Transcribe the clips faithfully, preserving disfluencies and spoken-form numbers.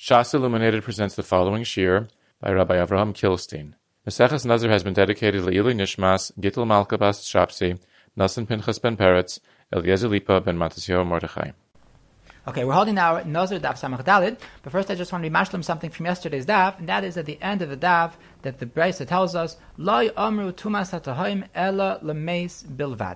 Shas Illuminated presents the following shir by Rabbi Avraham Kilstein. Maseches Nazir has been dedicated to Le'ilui Nishmas, Gittel Malka Bas Shapsi, Nasan Pinchas ben Peretz, Eliezer Lipa ben Matisyahu Mordechai. Okay, we're holding now Nazir Daf Samach Dalid, but first I just want to remashlim something from yesterday's Daf, and that is at the end of the Daf that the Brisa tells us, Loi Amru Tumas HaTahoim Ela Lemeis Bilvad.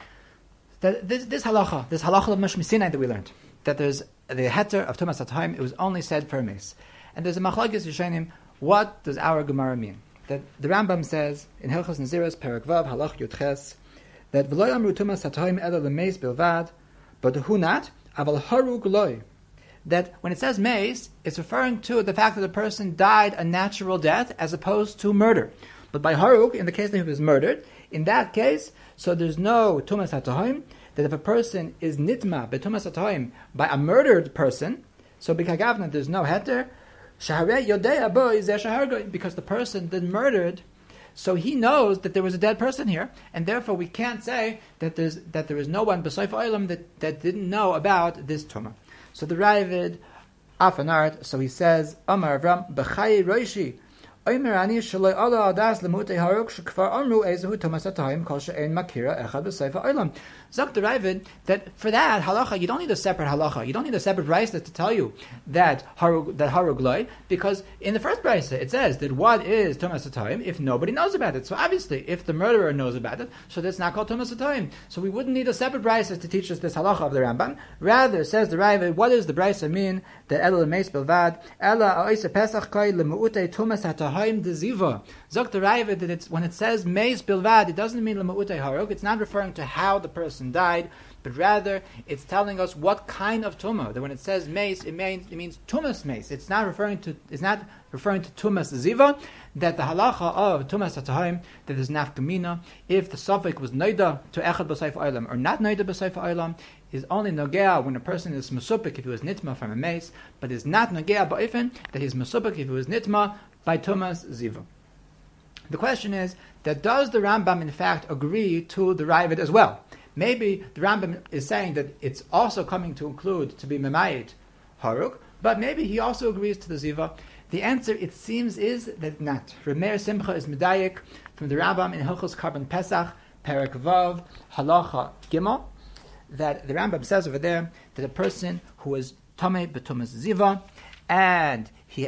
That this, this halacha, this halacha of Moshe Sinai that we learned, that there's the heter of Tumas HaTahoim, it was only said for a mace. And there's a machlokes Rishonim, what does our Gemara mean? That the Rambam says in Hilchos Naziros Perek Vav Halach Yud Ches that V'lo Amru Tumas HaTahoim Ela Lemeis Bilvad, but hu not aval harug loy. That when it says mace, it's referring to the fact that the person died a natural death as opposed to murder. But by harug, in the case that he was murdered, in that case, so there's no Tumas HaTahoim, that if a person is nitma betumas HaTahoim by a murdered person, so b'kagavna there's no heter, shaharei yodei bo izeh shahargo, because the person that murdered, so he knows that there was a dead person here, and therefore we can't say that there's that there is no one b'soif olam that, that didn't know about this tumah. So the Ravid Afanart, so he says, Amar Avram b'chayi roishi Omer ani shaloi ala adas lemutei haruk shekfar amru ezehu tumas HaTahoim kol she'ein makira echad b'soif olam. Zok the Ravid that for that halacha you don't need a separate halacha, you don't need a separate brisa to tell you that harug that harug loy, because in the first brisa it says that what is tumas HaTahoim if nobody knows about it. So obviously if the murderer knows about it, so that's not called tumas HaTahoim. So we wouldn't need a separate brisa to teach us this halacha of the Rambam. Rather, says the Ravid, what does the brisa mean that ela lemeis bilvad ela oisa pesach kai lemuutei tumas HaTahoim deziva. Zok the Ravid that it's when it says meis bilvad, it doesn't mean lemuutei harug. It's not referring to how the person died, but rather it's telling us what kind of tumah. That when it says mace, it means it means tumas mace. It's not referring to it's not referring to tumas ziva. That the halacha of tumas HaTahoim that is nafkamina if the suffix was noida to echad b'soif olam or not noida b'soif olam is only nogea when a person is mesupik if he was nitma from a mace, but is not nogea ba'ifin that he's mesupik if he was nitma by tumas ziva. The question is that does the Rambam in fact agree to the Ravid as well? Maybe the Rambam is saying that it's also coming to include to be memayit haruk, but maybe he also agrees to the ziva. The answer, it seems, is that not. Remeir Simcha is medayik from the Rambam in Hilchos Karban Pesach, Perek Vav, Halacha Gimel, that the Rambam says over there that a person who was tamei b'tumas ziva and he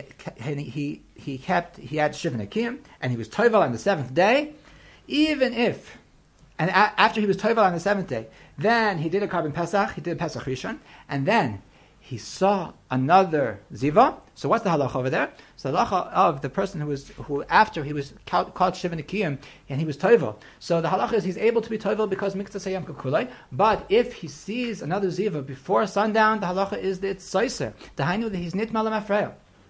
he he kept he had shiv nakim and he was toivel on the seventh day, even if and a, after he was toivel on the seventh day, then he did a Karban Pesach, he did a Pesach Rishon, and then he saw another ziva. So what's the halacha over there? So the halacha of the person who was who after he was caught, caught shiv nikiyim and he was toivel. So the halacha is he's able to be toivel because mikta sayam kukulay. But if he sees another ziva before sundown, the halacha is that it's soiser. The hainu that he's nitma lemafreya.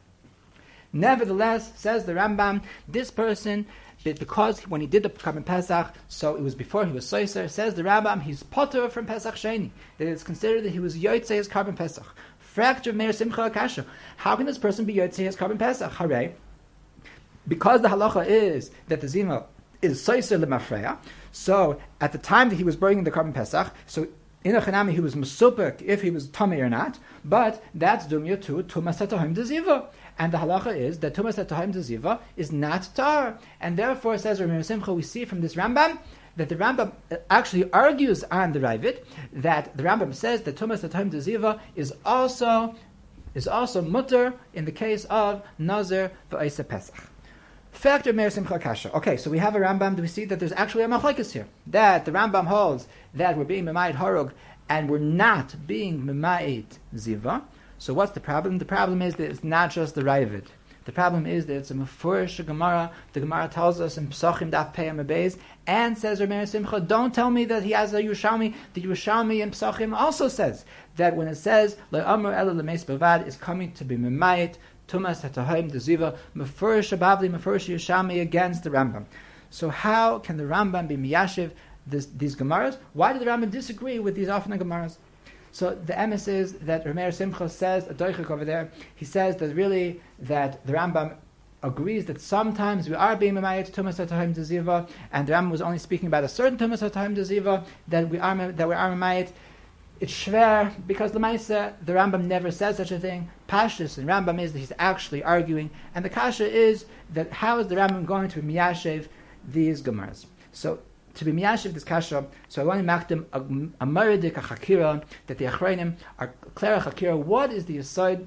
Nevertheless, says the Rambam, this person, because when he did the Karban Pesach, so it was before he was soiser, says the Rambam, he's potter from Pesach Sheni. That it's considered that he was yotzei his Karban Pesach. Fracture Meir Simcha Akasha. How can this person be yotzei his Karban Pesach? Hare. Because the halacha is that the zima is soiser lemafreya, so at the time that he was bringing the Karban Pesach, so in a chanami he was mesupek if he was tamei or not, but that's dumya to tumas HaTahoim deziva. And the halacha is that tumas HaTahoim deziva is not tar. And therefore, says Rav Meir Simcha, we see from this Rambam that the Rambam actually argues on the Ravid that the Rambam says that tumas HaTahoim deziva is also is also mutter in the case of Nazir v'Oisa Pesach. Factor Meir Simcha Kasha. Okay, so we have a Rambam. Do we see that there's actually a machlokes here? That the Rambam holds that we're being memayit harug and we're not being memayit ziva. So what's the problem? The problem is that it's not just the Ravid. The problem is that it's a mefurish Gemara. The Gemara tells us in Pesachim Daf Pei Amud Beis, and says Rav Meir Simcha, don't tell me that he has a Yerushalmi. The Yerushalmi in Pesachim also says that when it says Le'amru ela lemeis bilvad is coming to be memayit tumas HaTahoim deziva mefurish abavli mefurish Yerushalmi against the Rambam. So how can the Rambam be miyashiv this, these Gemaras? Why did the Rambam disagree with these often Gemaras? So the emes is that Rav Meir Simcha says, a doichik over there, he says that really that the Rambam agrees that sometimes we are being memayit tumas HaTahoim deziva, and the Rambam was only speaking about a certain tumas HaTahoim deziva that we are that we are memayit it's shver because Lamaisa, the Rambam never says such a thing. Pashtus and Rambam is that he's actually arguing, and the kasha is that how is the Rambam going to be miyashev these gemaras? So to be miyashev this kasha, so I want to make them a, a maradik, a chakira, that the achreinim are clear chakira. What is the aside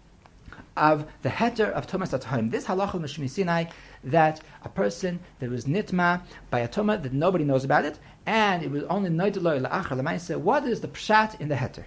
of the heter of Tumas HaTohaim? This halacha Mishmi Sinai, that a person that was nitma by a tumah that nobody knows about it, and it was only noiduloi la'achar l'maisa. What is the pshat in the heter?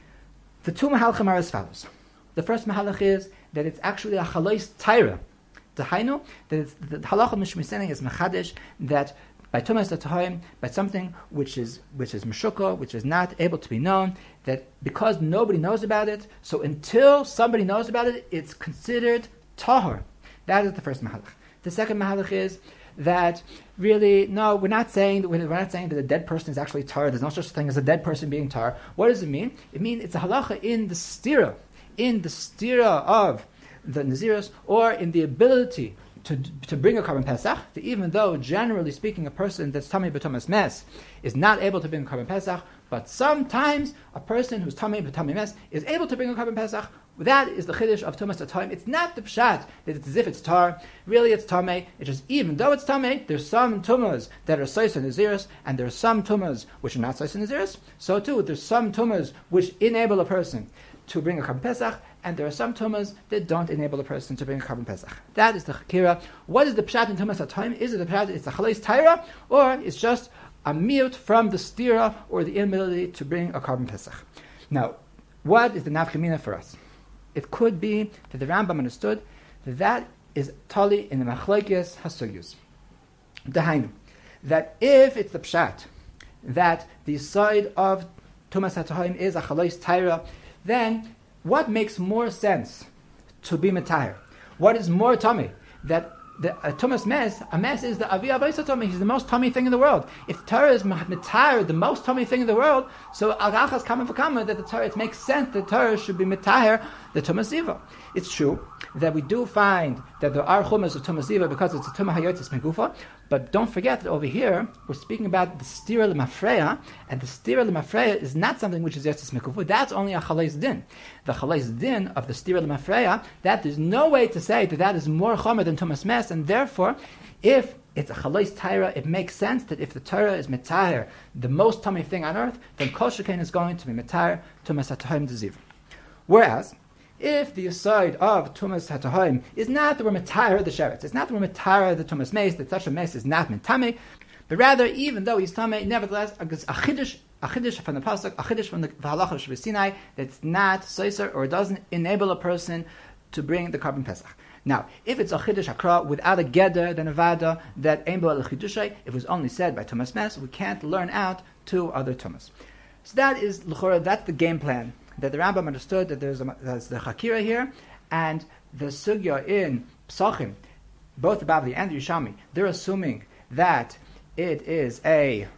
The two mahalchim are as follows. The first mahalach is that it's actually a chalois taira. The hainu, that it's, the halacha Mishmi Sinai is mechadish, that by Tumas HaTohaim, by something which is which is meshuka, which is not able to be known, that because nobody knows about it, so until somebody knows about it, it's considered tahor. That is the first mahalach. The second mahalach is that really, no, we're not saying that we're not saying that a dead person is actually tar. There's no such thing as a dead person being tar. What does it mean? It means it's a halacha in the stira, in the stira of the Naziros, or in the ability to to bring a carbon pesach, that even though generally speaking a person that's tamei b'tumas mes is not able to bring a carbon pesach, but sometimes a person who's tamei b'tamei mes is able to bring a carbon pesach. That is the chiddush of Tumas HaTohaim. It's not the pshat that it's as if it's tar. Really, it's tamei. It's just even though it's tamei, there's some tumas that are sois and naziris, and there are some tumas which are not sois and naziris. So too, there's some tumas which enable a person to bring a carbon pesach, and there are some tumas that don't enable a person to bring a carbon pesach. That is the chakira. What is the pshat in Tumas HaTohaim? Is it the pshat? It's a chalais taira, or it's just a miyut from the stira or the inability to bring a carbon pesach? Now, what is the nafkamina for us? It could be that the Rambam understood that that is tali in the machlokes hasugyus. Dahainu, that if it's the pshat that the side of Tumas HaTohaim is a chalais taira, then what makes more sense to be metayr? What is more tummy? That the a tumas mes, a mes is the avi avaisa tummy. He's the most tummy thing in the world. If Torah is metayr, the most tummy thing in the world, so agachas kama v'kama that the Torah, it makes sense that Torah should be metayr the tumas ziva. It's true that we do find that there are chumas of tumas ziva because it's a tumah hayotis megufa, but don't forget that over here we're speaking about the stira l'mafreya, and the stira l'mafreya is not something which is yotis megufa. That's only a chalais din. The chalais din of the stira l'mafreya, that there's no way to say that that is more chomer than tumas mes, and therefore, if it's a chalais taira, it makes sense that if the Torah is metayr, the most tummy thing on earth, then kol shekain is going to be metayr tumas HaTohaim d'ziv. Whereas, if the aside of Tumas HaTohaim is not that we're metayr the sheretz, it's not that we're metayr the Tumas Meis, that such a Meis is not metame, but rather, even though he's tamei, nevertheless, a chiddush, a chiddush from the pasuk, a chiddush from the halacha of Shvis Sinai, that's not soiser or doesn't enable a person to bring the carbon pesach. Now, if it's a chiddush hakra without a geder, then a vada that aim bo al chidushay, if it was only said by Tumas Mes, we can't learn out two other Tumas. So that is l'chora, that's the game plan. That the Rambam understood that there's, a, there's the Chakira here, and the Sugya in Psachim, both the Bavli and the Yishami, they're assuming that it is a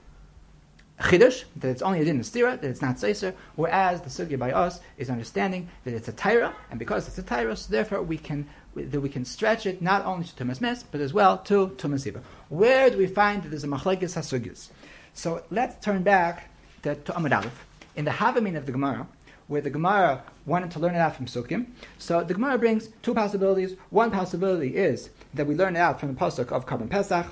Chidush, that it's only a din stira, that it's not Seiser, whereas the Sugya by us is understanding that it's a Taira, and because it's a Taira, so therefore we can that we can stretch it not only to Tumas Mes, but as well to Tumas Ziva. Where do we find that there's a Machlekes HaSugyas? So let's turn back to, to Amud Aleph. In the Havamin of the Gemara, where the Gemara wanted to learn it out from Sukkim. So the Gemara brings two possibilities. One possibility is that we learn it out from the pasuk of Carbon Pesach,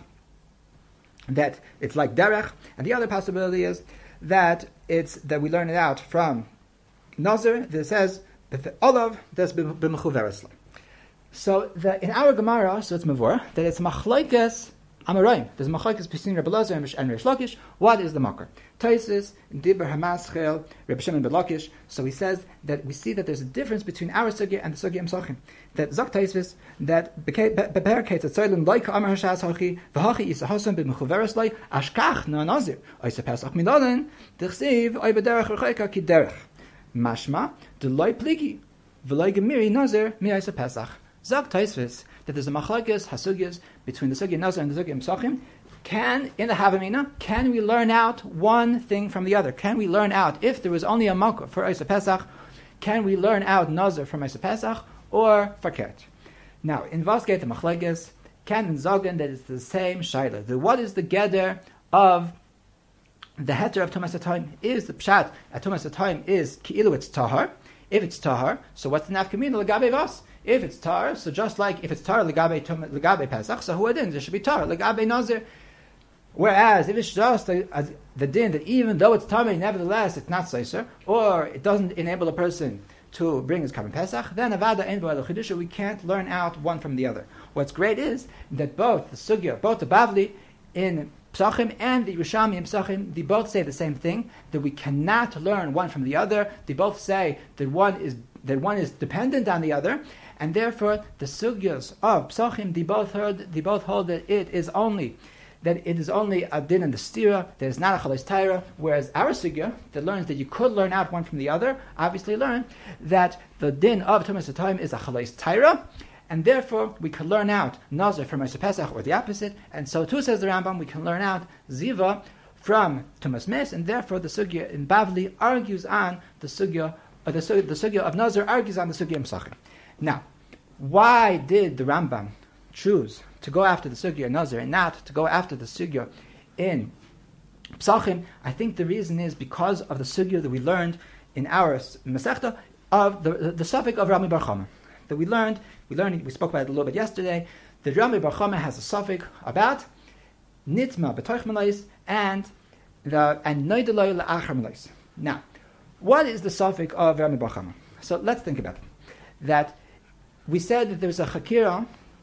that it's like Derech, and the other possibility is that it's that we learn it out from Nazir, that it says that the Olav that's b'mechuveres. So the, in our Gemara, so it's Mavor, that it's Machlokes Amoraim. There's Machlokes between Rebbe Elazar and Reish Lakish. What is the makar? Taisis, Dibber Hamaschel, Rebbe Shimon ben Lakish. So he says that we see that there's a difference between our sugya and the sugya Imsachim. That Zok Taisis, that beperkates at Soilim like Amar Hashas Hachi, V'hachi Yisahosam b'mechuveres lai, Ashkach na Nazir, Oisa Pesach Milolen, Dichsiv, Oy b'derech Rechoika ki derech. Mashma, Deloi Pligi, V'loi Gemiri Nazir, Mi Oisa Pesach. Zok Taisis, that there's a machlokes hasugyas between the sugya Nazir and the sugya Imsachim. Can, in the Havamina, can we learn out one thing from the other? Can we learn out, if there was only a makor for Oisa Pesach, can we learn out Nazir from Oisa Pesach, or Fakert? Now, in Vasgate the machlokes, can in Zogan that it's the same shaila. The, what is the geder of the heter of Tumas HaToim is, the pshat at Tumas HaToim is ki'ilu it's tahar. If it's tahar, so what's the nafkamina legabe vas? If it's tahar, so just like if it's tahar legabe legabe Pesach, so who din? There should be tahar legabe Nazir. Whereas if it's just a, a, the din that even though it's tamei, nevertheless it's not seiser, or it doesn't enable a person to bring his carbon Pesach, then avada ein bo chidusha, we can't learn out one from the other. What's great is that both the sugya, both the Bavli in Psachim and the Yerushalmi in Psachim, they both say the same thing, that we cannot learn one from the other. They both say that one is that one is dependent on the other, and therefore the sugyas of Psachim, they both heard, they both hold that it is only that it is only a din in the stira, that is not a chalais taira, whereas our sugya that learns that you could learn out one from the other, obviously learn that the din of Tumas HaToim is a chalais taira, and therefore we can learn out Nazir from Moshe Pesach, or the opposite, and so too says the Rambam, we can learn out Ziva from Tumas Mes, and therefore the sugya in Bavli argues on the sugya, or the, the sugya of Nazir argues on the sugya in Psachim. Now, why did the Rambam choose to go after the sugya in Nazir and not to go after the sugya in Psachim? I think the reason is because of the sugya that we learned in our Masechta of the, the, the suffix of Rami Bar Chama. That we learned, we learned, we spoke about it a little bit yesterday, that Rami Bar Chama has a suffix about Nitma B'toich Malais and the and Noideloi La'achar Malais. Now, what is the suffix of Rami Bar Chama? So let's think about it. That we said that there's a Chakira,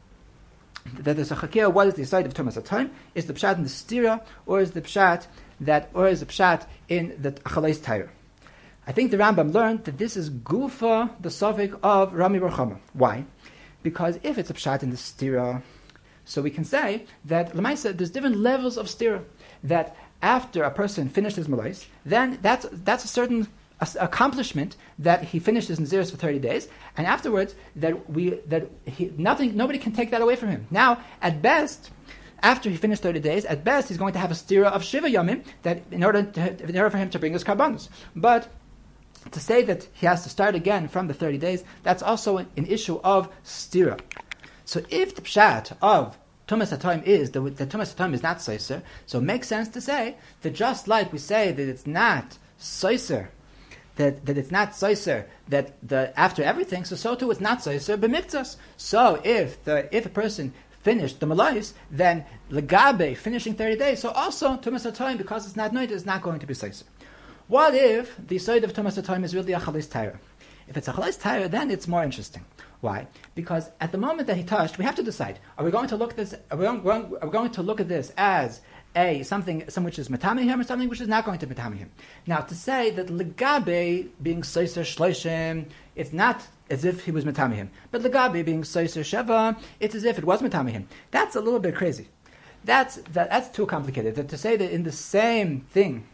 that there's a chakir, what is the side of Tumas HaToim? Is the pshat in the stira, or is the pshat that, or is the pshat in the chalais taira? I think the Rambam learned that this is gufa, the suffix of Rami Bar Chama. Why? Because if it's a pshat in the stira, so we can say that l'maisa there's different levels of stira. That after a person finished his malais, then that's that's a certain accomplishment that he finished his naziris for thirty days, and afterwards that we that he nothing nobody can take that away from him. Now, at best, after he finished thirty days, at best he's going to have a stira of shiva yamim that in order to, in order for him to bring his karbanos. But to say that he has to start again from the thirty days, that's also an, an issue of stira. So if the pshat of Tumas HaToim is that the Tumas HaToim is not soiser, so it makes sense to say that just like we say that it's not soiser, that, that it's not soiser, that the after everything, so so too it's not soiser b'miktzas. So if the if a person finished the malais, then legabe finishing thirty days, so also Tumas HaToim, because it's not noid, is not going to be soiser. What if the side of Tumas HaToim is really a chalais taira? If it's a chalais taira, then it's more interesting. Why? Because at the moment that he touched, we have to decide: Are we going to look at this? Are we going, are we going to look at this as a something, some which is metamihim, or something which is not going to metamihim? Now, to say that legabe being soiser shloshim, it's not as if he was metamihim, but legabe being soiser sheva, it's as if it was metamihim. That's a little bit crazy. That's that, that's too complicated. That to say that in the same thing,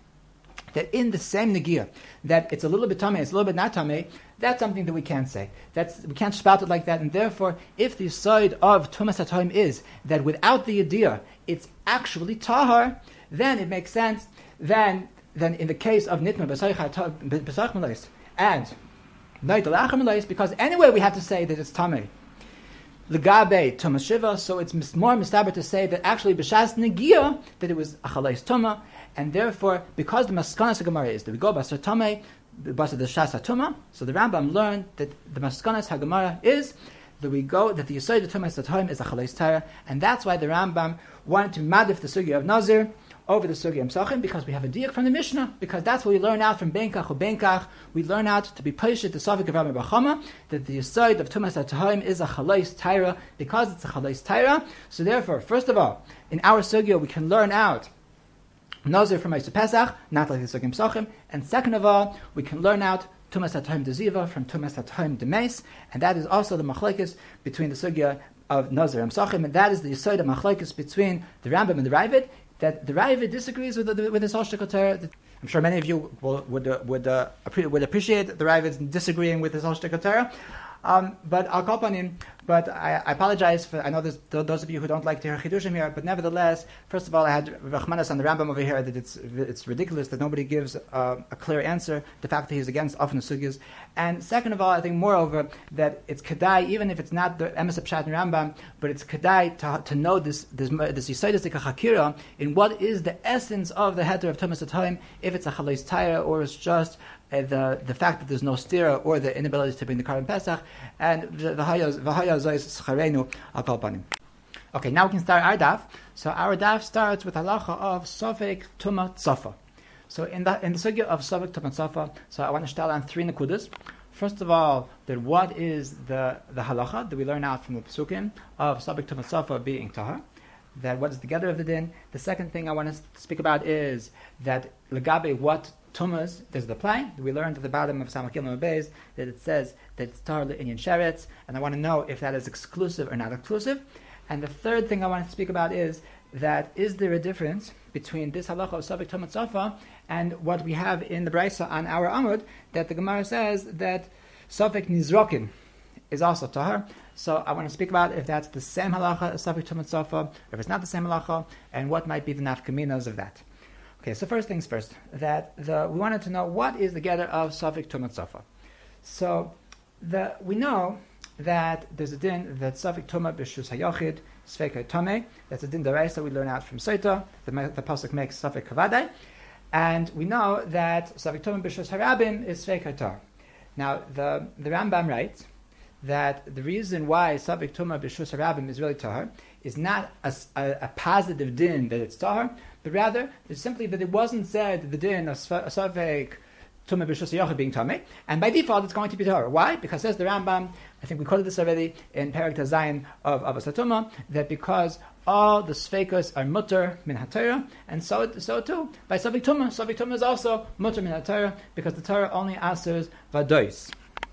that in the same negia, that it's a little bit tamei, it's a little bit not tamei, that's something that we can't say. That's we can't spout it like that. And therefore, if the side of Tumas HaToim is that without the idea it's actually tahar, then it makes sense. Then, then in the case of nitma b'sach malais and nait alachar malais, because anyway we have to say that it's tamei. Legabe Tumas Shiva, so it's more mistaber to say that actually b'shas negia that it was a chalais tuma, and therefore because the maskanas hagemara is that we go basar tamei, basar the shas hatuma, so the Rambam learned that the maskanas hagemara is that we go that the yesod of Tumas HaToim is a chalais taira, and that's why the Rambam wanted to madif the sugya of Nazir over the sugya of Psachim, because we have a diak from the Mishnah, because that's what we learn out from Benkach or Benkach. We learn out to be patient the Safik of Rami Bar Chama, that the Yesod of Tumas HaToim is a chalais taira, because it's a chalais taira. So therefore, first of all, in our sugya we can learn out Nazir from Moshe Pesach, not like the sugya of Psachim, and second of all, we can learn out Tumas HaToim de Ziva from Tumas HaToim de Meis, and that is also the machlekes between the sugya of Nazir and Psachim, and that is the Yesod of machlekes between the Rambam and the Ravid, that the Ravid disagrees with the, with this whole shtickle Torah. I'm sure many of you will, would uh, would uh, appre- would appreciate the Ravid disagreeing with this whole shtickle Torah. Um, but I'll call upon him. But I, I apologize for, I know there's those of you who don't like to hear Chidushim here, but nevertheless, first of all, I had Rachmanis on the Rambam over here that it's it's ridiculous that nobody gives uh, a clear answer, the fact that he's against often sugyas. And second of all, I think moreover, that it's Kedai, even if it's not the Emes Pshat and Rambam, but it's Kedai to, to know this this this Yisodistic Chakira in what is the essence of the heter of Tumas Atayim, if it's a Chalais Taira or it's just Uh, the the fact that there's no stira or the inability to bring the Karban Pesach, and v'haya zois scharenu al kol panim. Okay, now we can start our daf. So our daf starts with halacha of Sofek Tuma Tzafa. So in the in the sugya of Sofek Tuma Tzafa, so I want to start on three nekudas. First of all, that what is the the halacha that we learn out from the Pesukim of Sofek Tuma Tzafa being tahar? That what is the gather of the din. The second thing I want to speak about is that legabe what tumas does it apply? We learned at the bottom of Samach Gimel Beis that it says that it's tar le'inyan sheretz, and I want to know if that is exclusive or not exclusive. And the third thing I want to speak about is that is there a difference between this halacha of Sofek Tuma Tzafa and what we have in the Brisa on our Amud, that the Gemara says that Sofek Nizrokin is also tahar. So I want to speak about if that's the same halacha as Sofek Tuma Tzafa, or if it's not the same halacha, and what might be the nafkaminas of that. Okay, so first things first, that the, we wanted to know what is the gather of Sofek Tuma Tzafa. So the, we know that there's a din that Sofek Tuma b'shus hayochid Sfeika Tome. That's a din deraisa we learn out from Soita. The, the pasuk makes Sofek Kavadai, and we know that Sofek Tuma b'shus harabim is Sfeika Tar. Now the the Rambam writes that the reason why Sofek Tuma b'shus harabim is really tahar is not a, a, a positive din that it's tahar, but rather it's simply that it wasn't said the din of Sofek Tuma b'shus hayochid being tamei, and by default it's going to be tahar. Why? Because says the Rambam, I think we quoted this already in Perek Tazayin of Avos HaTuma, that because all the sfeikus are mutter min haTorah, and so so too by Sofek Tuma, Sofek Tuma is also mutter min haTorah because the Torah only answers vadois.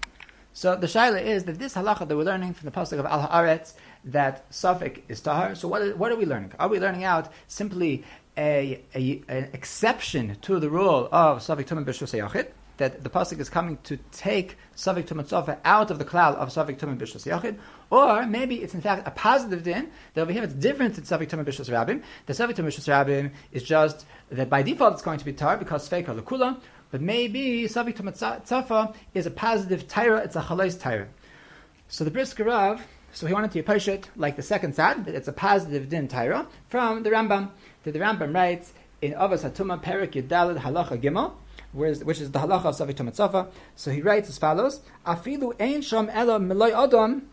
So the shaila is that this halacha that we're learning from the pasuk of Al Haaretz, that Sofek is tahar. So what are, what are we learning? Are we learning out simply a, a an exception to the rule of Sofek Tuma b'shus hayochid, that the pasuk is coming to take Sofek Tuma Tzafa out of the cloud of Sofek Tuma b'shus hayochid, or maybe it's in fact a positive din that over here it's different than Sofek Tuma b'shus rabim. The Sofek Tuma b'shus rabim is just that by default it's going to be tar because Sfeika lekula. But maybe Sofek Tuma Tzafa is a positive Taira, it's a Chalais Taira. So the Brisker Rav, so he wanted to push it like the second side, that it's a positive din Taira, from the Rambam. That the Rambam writes in Avos HaTuma Perek Yudalad Halacha Gimel, which is the Halacha of Sofek Tuma Tzafa. So he writes as follows: Afilu ein sham ela meloi adam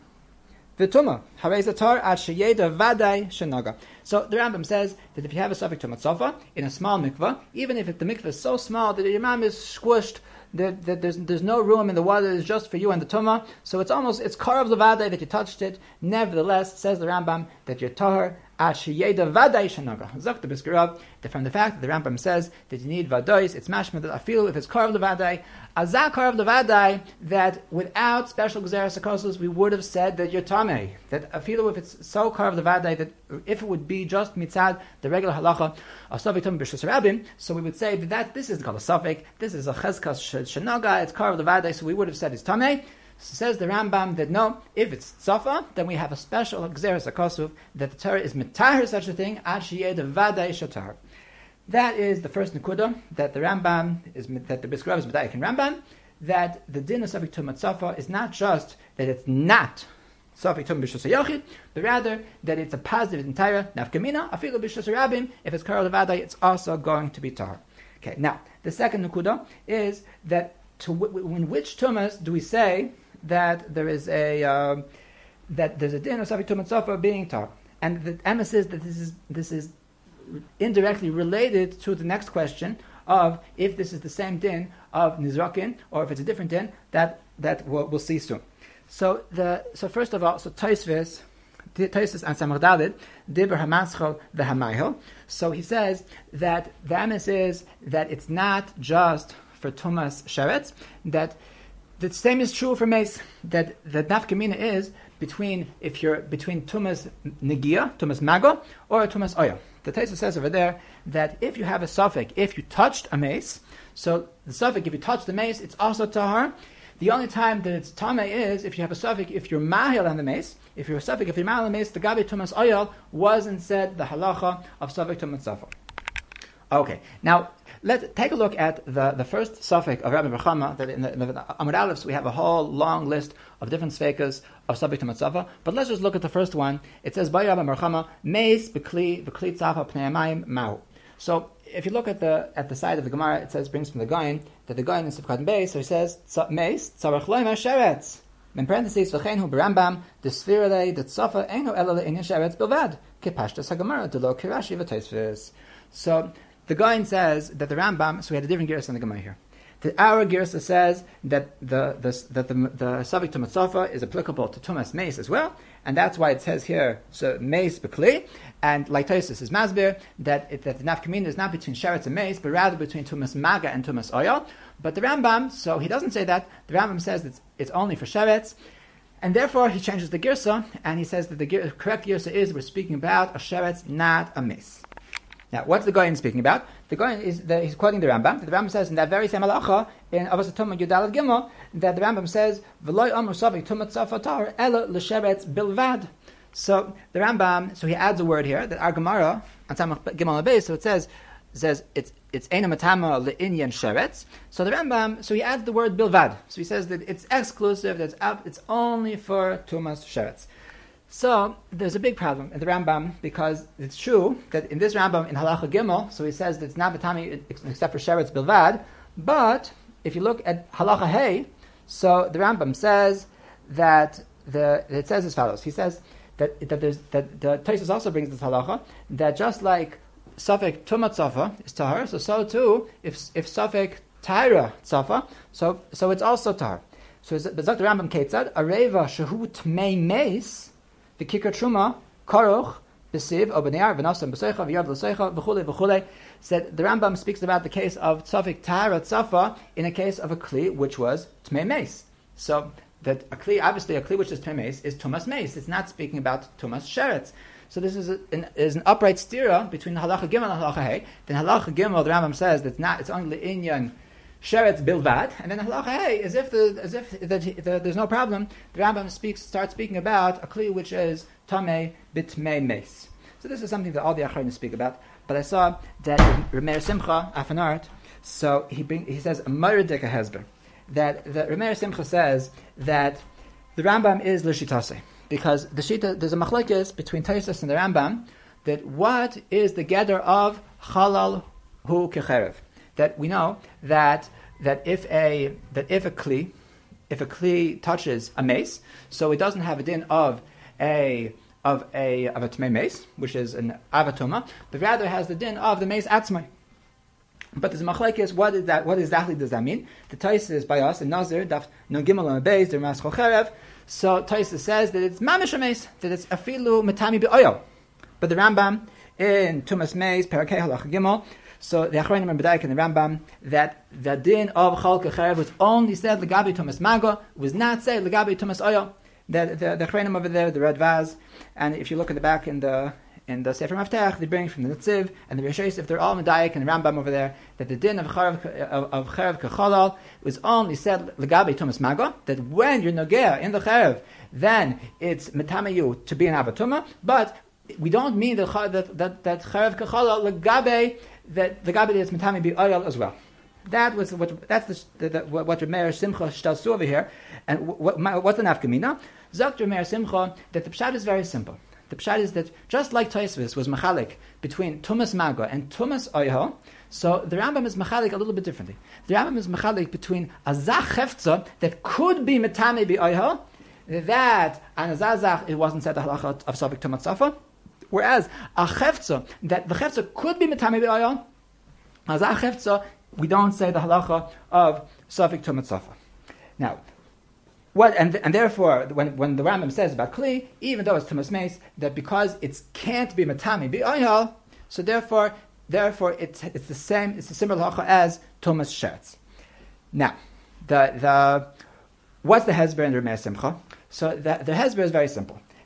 v'tuma harei zatar ad sheyeda vadai shenaga. So the Rambam says that if you have a Sofek Tuma Tzafa in a small mikvah, even if it, the mikvah is so small that the imam is squished, that, that there's there's no room in the water, it's just for you and the tuma, so it's almost it's karav levadai that you touched it. Nevertheless, says the Rambam that you're tahar ad sheyeda vadai shenaga. Zok the Brisker Rav, that from the fact that the Rambam says that you need vadois, it's mashma that I feel if it's karav levadai, azak karav levadai, that without special gzeras hakosos we would have said that you're tamei. That I feel if it's so karav levadai that if it would be just mitzad the regular halacha of Sofek Tuma b'shus harabim, so we would say that, that this is called a Sofek, this is a cheskas shenaga, it's karav levadai, so we would have said it's tamei. So says the Rambam that no, if it's tzafa, then we have a special gzeres hakosuv that the Torah is mitahir such a thing ad sheyed vadai shatar. That is the first nekuda that the Rambam is that the Brisker Rav is medayik in Rambam, that the din of Sofek Tuma Tzafa is not just that it's not Sofek Tuma b'shus hayochid, but rather that it's a positive entire nafkamina afilu b'shus harabim. If it's karav levadai, it's also going to be tahar. Okay, now the second nekuda is that to w- in which tumas do we say that there is a um, that there's a din of Sofek Tuma Tzafa being tar, and the emes is that this is this is indirectly related to the next question of if this is the same din of nizrakin or if it's a different din. That that we'll, we'll see soon. So the so first of all, so Tosfos Tosfos and Samach Daled Dibur Hamaschal v'Hamayhel. So he says that the emes is that it's not just for Tumas Sheretz, that the same is true for Mace, that the nafkamina is between if you're between Tumas Negia, Tumas Mago, or Tumas Oya. The Tosfos says over there that if you have a Sofek, if you touched a mace, so the Sofek, if you touch the mace, it's also tahar. The only time that it's tamei is if you have a suffix, if you're mahil on the mace. If you're a suffix, if you're mahil on the mace, the gabi tumas oil wasn't said the halacha of suffix tumas safa. Okay, now let's take a look at the, the first suffix of Rabbi Bechama. That in the, in the Amud Aleph, so we have a whole long list of different sfeikas of suffix tumas safa. But let's just look at the first one. It says by Rabbi Bechama mace bekli bekli tzafa pnei amayim mahu. So if you look at the at the side of the Gemara, it says brings from the Gaon that the Gaon is Sivkat Beis, so he says mace tzarach loyma sheretz. In parentheses, v'chein hu berambam desfirele the tzafa einu elale inyan sheretz bilvad kepashtas haGemara delo kirashi v'teisvis. So the Gaon says that the Rambam. So we had a different girsa in the Gemara here. The our girsa says that the the that the the suffix tumas safa is applicable to tumas mace as well, and that's why it says here so mace bekli. And like Tosfos is masbir that it, that the nafkamina is not between sheretz and mace, but rather between tumas maga and tumas oil. But the Rambam, so he doesn't say that. The Rambam says that it's, it's only for sheretz, and therefore he changes the girsa and he says that the gir, correct girsa is we're speaking about a sheretz, not a mace. Now, what's the Goyen speaking about? The Goyen is the, he's quoting the Rambam. The Rambam says in that very same halacha in Avos Tumah Yudalad Gimel that the Rambam says v'loy amru savik tumat safatar ela l'sheretz bilvad. So the Rambam, so he adds a word here that our Gemara on Samach Gimel Beis, so it says says it's it's eina matama le'inyan sheretz. So the Rambam, so he adds the word bilvad. So he says that it's exclusive, that it's up, it's only for tumas sheretz. So there's a big problem in the Rambam because it's true that in this Rambam in Halacha Gimel, so he says that it's not batami except for sheretz bilvad. But if you look at Halacha Hey, so the Rambam says that the it says as follows. He says that that there's that the Tosfos also brings this halacha that just like suffix tumat safa is tahar, so so too if if suffix taira safa, so so it's also tahar. So the Zok the Rambam Ketzad areva shehu tmei meis. The Kikar Truma, Karuch, Besiv, Obaniyar, Venasam, Besoicha, V'yad L'soicha, V'chule, V'chule, said the Rambam speaks about the case of Tzafik Tahara Tzafa in a case of a Kli which was Tmei Meis. So that a Kli, obviously a Kli which is Tmei Meis, is Tumas Meis. It's not speaking about Tumas Sheretz. So this is, a, an, is an upright stira between Halacha Gimel and Halacha Hey. Then Halacha Gimel, the Rambam says that it's not, it's only Inyan Sheretz bilvad, and then Halacha Hey, as if the, as if the, the, the, there's no problem. The Rambam speaks starts speaking about a kli which is tamei bitmei meis. So this is something that all the Acharonim speak about. But I saw that Rameir Simcha Afanart, so he bring, he says a Meredika Hezber that the Rameir Simcha says that the Rambam is l'shitase because the shita there's a machlekes between Tosfos and the Rambam that what is the gather of halal hu kecherev. That we know that that if a that if a kli if a kli touches a mace, so it doesn't have a din of a of a of a tmei mace, which is an avatuma, but rather has the din of the mace atzmai. But there's a machlekes. What is that? What exactly does that mean? The Tosfos is by us in Nazir daf no gimel on beis the Ramas Chocherev. So Tosfos says that it's mamish a mace, that it's afilu metami be'oil. But the Rambam in Tumas Meis Parakei Halacha Gimel. So the Achronim and B'daik and the Rambam that the din of Chol Kecherev was only said Legabi Tumas Mago, was not said Legabi Tumas Oil. The the, the Achronim over there, the Red Vaz, and if you look in the back in the in the Sefer Maftach, they bring from the Netziv and the Rishes, if they're all B'daik and the Rambam over there, that the din of Cherev of, of Cherev Kecholal was only said Legabi Tumas Mago, that when you're Nogea in the Cherev, then it's Metamayu to be an Abatuma, but we don't mean that that that, that Cherev Kecholal Legabe that the gabi is mitami be oil as well. That was what that's the, the, the what Rameir Simcha shtalsu over here. And what, what, what's the nafkamina? Zok Rameir Simcha that the pshat is very simple. The pshat is that just like Tosfos was machalik between tumas maga and tumas oil, so the Rambam is machalik a little bit differently. The Rambam is machalik between a zach hefza that could be mitami be oil, that on a zazach it wasn't said the halacha of savik tumat safa. Whereas a chefza, that the chefza could be metami be'ayon, as a chefza, we don't say the halacha of safik tumat safa. Now, what and and therefore, when when the Rambam says about kli, even though it's tumas meis, that because it can't be metami be'ayon, so therefore, therefore it's it's the same, it's a similar halacha as tumas sheretz. Now, the the what's the hezber in the Rameir Simcha? So the the hezber is very simple.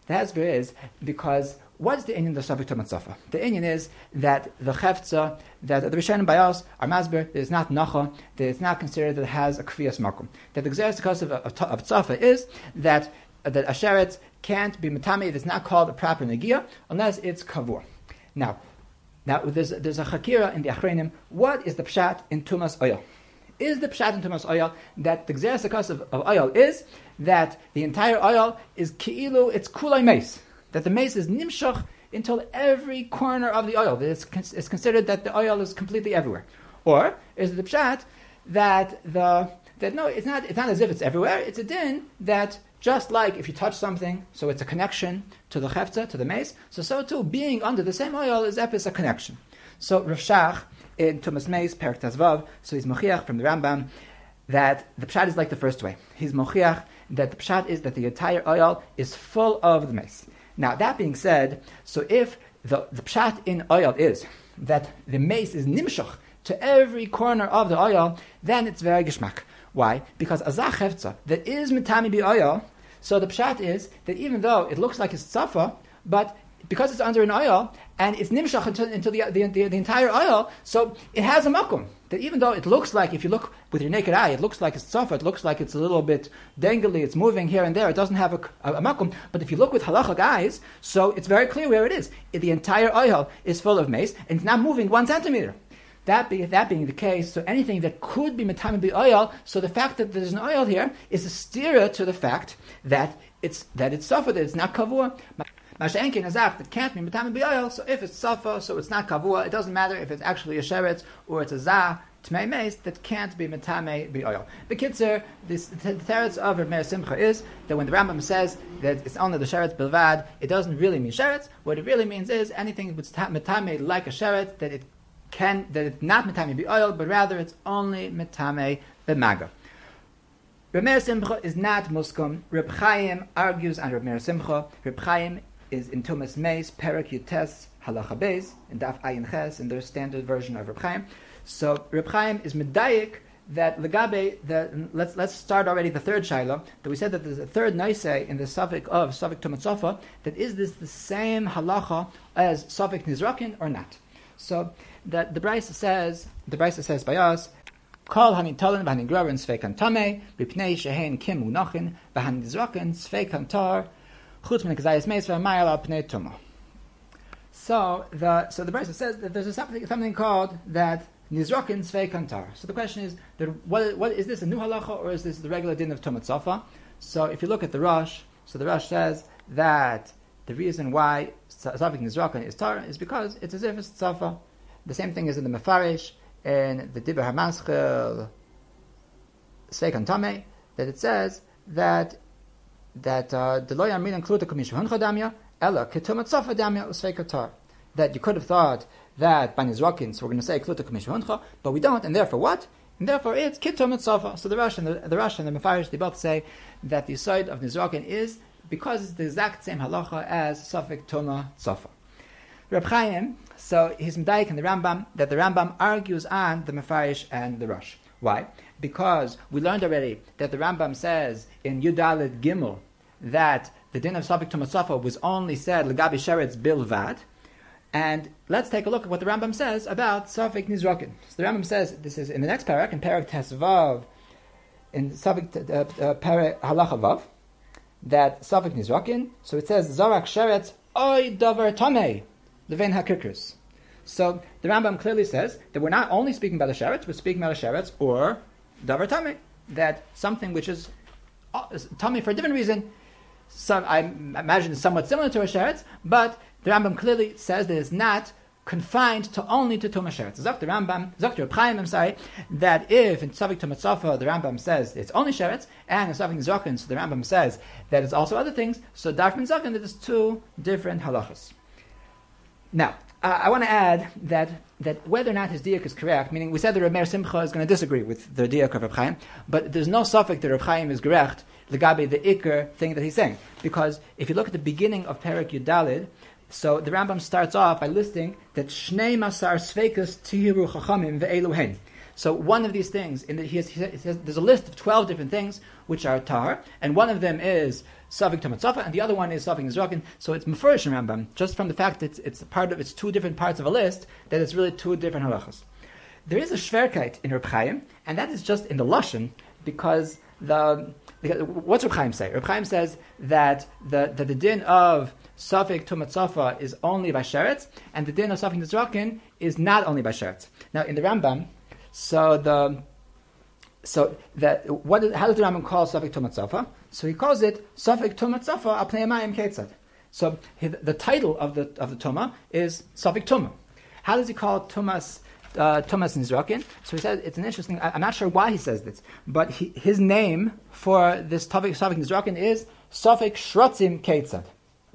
The Hesber is because what's the inyan of the Safek Tumas Safa? The inyan is that the Chefza, that the Rishonim by us are masber, that it's not Nacha, that it's not considered that it has a Kriyas Makum. That the Gzeres Kos of, of, of Tzafa is that that Asheret can't be Matame if it's not called a proper Negia unless it's Kavur. Now, now there's, there's a Chakira in the Achrenim. What is the Pshat in Tumas Oyal? Is the Pshat in Tumas Oyal that the Gzeres Kos of, of Oyal is that the entire Oyal is Ki'ilu, it's Kulai Meis. That the mace is nimshach until every corner of the oil. That it's, it's considered that the oil is completely everywhere. Or is it the pshat that the that no, it's not. It's not as if it's everywhere. It's a din that just like if you touch something, so it's a connection to the chefza, to the mace. So so too, being under the same oil is epis a connection. So Rav Shach in Tumas Meis Perek Tazvav, so he's mochiach from the Rambam that the pshat is like the first way. He's mochiach that the pshat is that the entire oil is full of the mace. Now, that being said, so if the, the pshat in oil is that the mace is nimshach to every corner of the oil, then it's very geschmack. Why? Because azah chefza, that is mitami bi oil, so the pshat is that even though it looks like it's tzafa, but because it's under an oil, and it's nimshach into, into the, the, the, the entire oil, so it has a makum. That even though it looks like, if you look with your naked eye, it looks like it's tzafa, it looks like it's a little bit dangly, it's moving here and there, it doesn't have a, a, a makum, but if you look with halachic eyes, so it's very clear where it is. The entire oil is full of mace, and it's not moving one centimeter. That, be, that being the case, so anything that could be metame be oil, so the fact that there's an oil here is a steer to the fact that it's that it's tzafa, that it's not kavua. Masha'enkin azaf that can't be metame be oil. So if it's tzafa, so it's not kavua. It doesn't matter if it's actually a sheretz or it's a zah tmei meis that can't be metame be oil. The kitzer, this the teretz of Reb Meir Simcha is that when the Rambam says that it's only the sheretz bilvad, it doesn't really mean sheretz. What it really means is anything that's metame like a sheretz, that it can that it's not metame be oil, but rather it's only metame b'maga. Reb Meir Simcha is not muskum. Reb Chaim argues on Reb Meir Simcha. Reb Chaim is in Tumas Meis, Perek Yutes, Halacha Beis, in Daf Ayin Ches, in their standard version of Reb Chaim. So Reb Chaim is medayik that legabe. The let's let's start already the third shaila that we said that there's a third noisei in the suffix of Safek Tumas Safa. That is this the same halacha as Safek Nizrakin or not? So that the Brisa says the Brisa says by us. Kol hanitolen v'hanin grorin sveikan tamei b'pnei shehein kim unachin v'hanin nizrakin sveikan tar chutz min k'zayis meis v'mayal al pnei tuma. So the so the Brisa says that there's a something something called that nizrakin sveikan tar. So the question is that what what is this a new halacha or is this the regular din of Tumas Safa? So if you look at the Rosh, so the Rosh says that the reason why Safek nizrakin is tar is because it's as if it's Safa. The same thing is in the Mefarish. In the Dibur HaMaschil Sveikan Tamei, that it says that that the lo yamin include the commission huncha damya ella ketumat safa damya usveikatar. That you could have thought that by nizrakin, so we're going to say include the commission huncha, but we don't, and therefore what? And therefore it's ketumat safa. So the Rosh and the, the Rosh and the Mefarish, they both say that the side of nizrakin is because it's the exact same halacha as Safek Tuma Safa. Reb Chaim, so he's medayik in the Rambam that the Rambam argues on the Mefarish and the Rosh. Why? Because we learned already that the Rambam says in Yudalid Gimel that the din of Safek Tumas Safa was only said legabi sheretz bilvad, and let's take a look at what the Rambam says about Safek Nizrakin. So the Rambam says this is in the next parak in Parak Tesvav in Safek uh, uh, Parak Halacha Vav that Safek Nizrakin. So it says Zorak sheretz oy davar tamei. Levein HaKirkers. So the Rambam clearly says that we're not only speaking about a sheretz, we're speaking about a sheretz or davar tamei, that something which is uh, tamei for a different reason. Some, I imagine is somewhat similar to a sheretz, but the Rambam clearly says that it's not confined to only to Tumas sheretz. Zok the Rambam, Zok Reb Chaim, I'm sorry, that if in Safek Tumas Safa the Rambam says it's only sheretz, and in Safek Nizrakin, so the Rambam says that it's also other things, so Darf min Zaken that there's two different halachas. Now, uh, I want to add that that whether or not his diak is correct, meaning we said that Reb Meir Simcha is going to disagree with the diak of Reb Chaim, but there's no suffix that Reb Chaim is gerecht, legabe the ikr thing that he's saying. Because if you look at the beginning of Perek Yudalid, so the Rambam starts off by listing that Shnei Masar Sveikus Tihiru Chachamim Ve'elu Hen. So one of these things, in the, he has, he has, there's a list of twelve different things which are tar, and one of them is Safik Tumat Sofa, and the other one is Safik Nizrakin. So it's Mefurish in Rambam, just from the fact that it's, it's part of it's two different parts of a list, that it's really two different halachas. There is a shverkeit in Reb Chaim, and that is just in the lashon, because the because, what's Reb Chaim say? Reb Chaim says that the that the din of Safik Tumat Sofa is only by sheretz, and the din of Safik Nizrakin is not only by sheretz. Now in the Rambam, so the so that what is, how does the Rambam call Safik Tumat Sofa? So he calls it Safik Tumat Sofa al Pnei Hamayim Ketzad. So he, the title of the of the Tuma is Safik Tuma. How does he call Tumas uh, Tumas Nizrakin? So he says it's an interesting. I, I'm not sure why he says this, but he, his name for this Safik Safik Nizrakin is Safik Shrotzim Ketzad.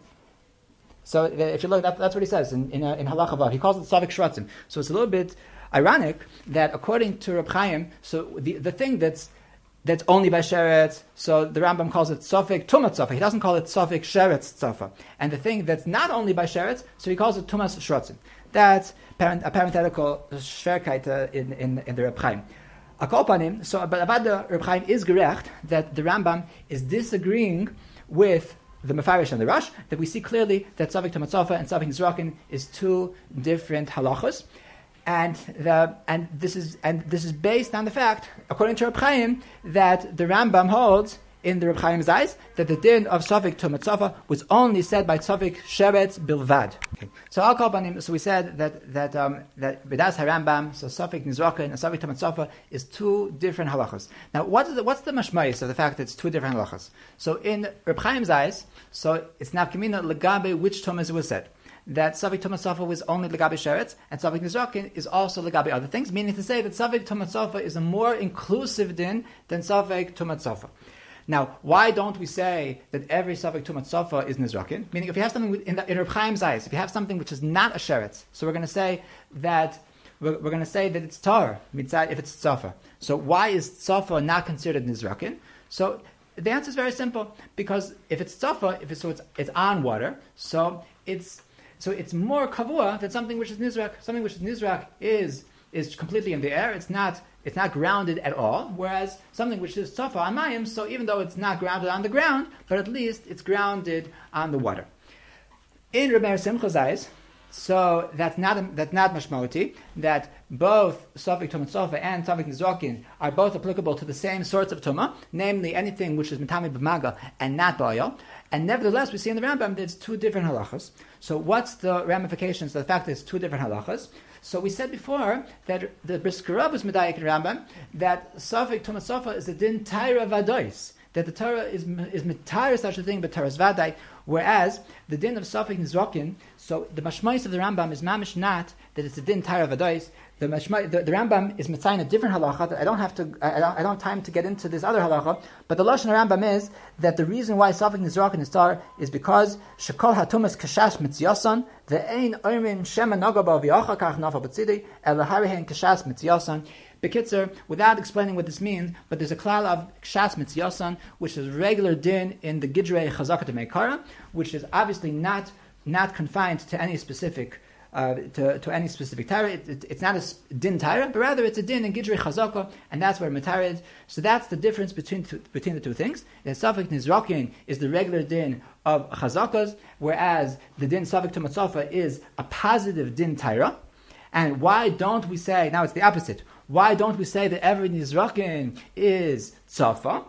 So if you look, that, that's what he says in in, uh, in Halacha Vav. He calls it Safik Shrotzim. So it's a little bit ironic that according to Reb Chaim, so the the thing that's that's only by sheretz, so the Rambam calls it Safik Tumat Sofa. He doesn't call it Safik Sheretz Sofa. And the thing that's not only by sheretz, so he calls it Tumas Shrotzim. That's parent, a parenthetical shverkeit uh, in, in, in the Reb Chaim. Akopanim, so but about the Reb Chaim is gerecht that the Rambam is disagreeing with the Mefarish and the Rosh, that we see clearly that Safik Tumat Sofa and Safik Nizrakin is two different halachos. And the and this is and this is based on the fact, according to Reb Chaim, that the Rambam holds in the Reb Chaim's eyes that the din of Safik Tumat Sofa was only said by Safik Sheretz Bilvad. Okay. So I'll call him. So we said that that um, that B'das HaRambam, so Safik Nizrakin and Safik Tumat Sofa is two different halachas. Now, what is the, what's the mashmayis of the fact that it's two different halachas? So in Reb Chaim's eyes, so it's nafkamina legabe which tumas it was said. That Safik Tumat Sofa was only Legabe Sheretz, and Safik Nizrakin is also Legabe other things, meaning to say that Safik Tumat Sofa is a more inclusive din than Safik Tumat Sofa. Now, why don't we say that every Safik Tumat Sofa is Nizrakin? Meaning, if you have something in, the, in Reb Chaim's eyes, if you have something which is not a Sheretz, so we're going to say that we're, we're going to say that it's Tar, if it's Sofa. So why is Sofa not considered Nizrakin? So the answer is very simple, because if it's Sofa, if it's so it's, it's on water, so it's So it's more kavua than something which is nizrak. Something which is nizrak is is completely in the air. It's not it's not grounded at all. Whereas something which is safa amayim, so even though it's not grounded on the ground, but at least it's grounded on the water. In Reb Meir Simcha's eyes, so that's not that's not mashmoti, that both Safik Tumat Sofa and Safik Nizrakin are both applicable to the same sorts of tuma, namely anything which is mitami b'maga and not b'oil. And nevertheless, we see in the Rambam that it's two different halachas. So what's the ramifications of the fact that it's two different halachas? So we said before that the Brisker Rabbah is medayik in Rambam that Safik Tumat Sofa is a din Taira Vadois, that the Torah is is mitayr such a thing, but Torah's Vadai, whereas the din of Safik Nizrakin, so the mashmais of the Rambam is mamish not that it's a din Taira Vadois. The, mashmai, the, the Rambam is mitzayin a different halacha. I don't have to. I don't, I don't have time to get into this other halacha. But the lashon Rambam is that the reason why Safik Nizrakin is tar is because shekol hatumas kashash mitziyasan the ein oimin shema nagaba v'acha kach nafa b'tzidi elaharihen kashash mitziyasan. Bekitzer, without explaining what this means, but there's a klal of kshas mitziyasan, which is regular din in the gidrei chazakat meikara, which is obviously not not confined to any specific. Uh, to, to any specific Torah. It, it, it's not a din Torah, but rather it's a din in Gidrei Chazaka, and that's where Matar is. So that's the difference between two, between the two things. The Safik Nizrakin is the regular din of Chazakas, whereas the din Safik Tumat Sofa is a positive din Torah. And why don't we say, now it's the opposite, why don't we say that every Nizrakin is Tzafa?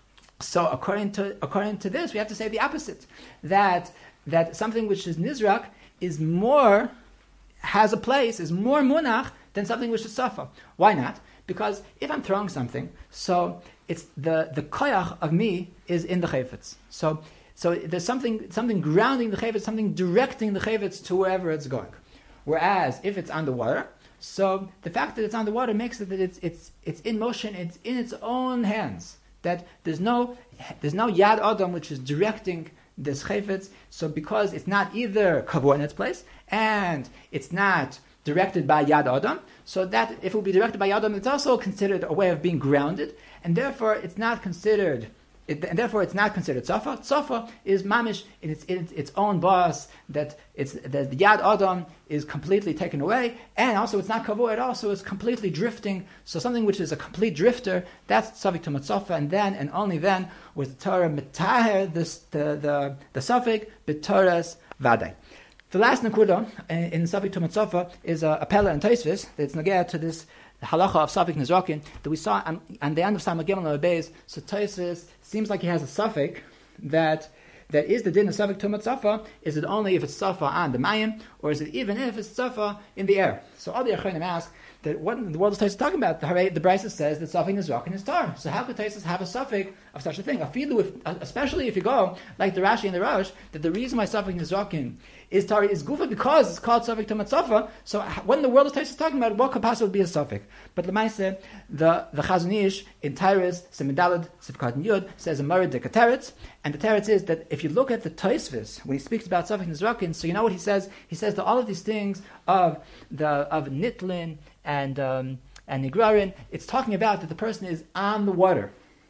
So according to according to this, we have to say the opposite, that that something which is Nizrak is more has a place, is more munach than something which is safa. Why not? Because if I'm throwing something, so it's the, the koyach of me is in the chayvetz. So so there's something something grounding the chayvetz, something directing the chayvetz to wherever it's going. Whereas if it's on the water, so the fact that it's on the water makes it that it's it's it's in motion, it's in its own hands. That there's no there's no yad adam which is directing this chayvetz. So because it's not either kavua in its place and it's not directed by Yad Adam, so that if it will be directed by Yad Adam, it's also considered a way of being grounded, and therefore it's not considered It, and therefore it's not considered tzafa. Tzafa is mamish in its, in its its own boss, that it's that the yad adam is completely taken away, and also it's not kavua at all, so it's completely drifting. So something which is a complete drifter, that's tzavik to tzafa, and then and only then was the Torah mitaher this the the the suffix b'toras vadai. The last nakuda in, in Safik Tumat Sofa is a, a Pella and Taisvis that's nagaya to this halacha of Safik Nizrakin that we saw on, on the end of Samach Gimel and Beis. So Taisvis seems like he has a suffix that that is the din of Safik Tumat Sofa. Is it only if it's Sofa on the Mayim, or is it even if it's Sofa in the air? So all the Acharonim ask that what in the world is Taisvis talking about? The, the Brisa says that Safik Nizrakin is tar. So how could Taisvis have a suffix of such a thing? Afilu, if, especially if you go like the Rashi and the Rosh, that the reason why Safik Nizrakin is tari is gufa because it's called Safik Tumat Sofa. So when the world of Taisvis is talking about it, what could possibly be a Safik? But Lemaise, the the Chazon Ish in Tyrus Semidalad Sifkat and Yud says a Marid Deka Teretz, and the Teretz is that if you look at the Taisvis when he speaks about Safik Nizrakin, so you know what he says. He says that all of these things of the of Nitlin and um, and Nigrarin, it's talking about that the person is on the water.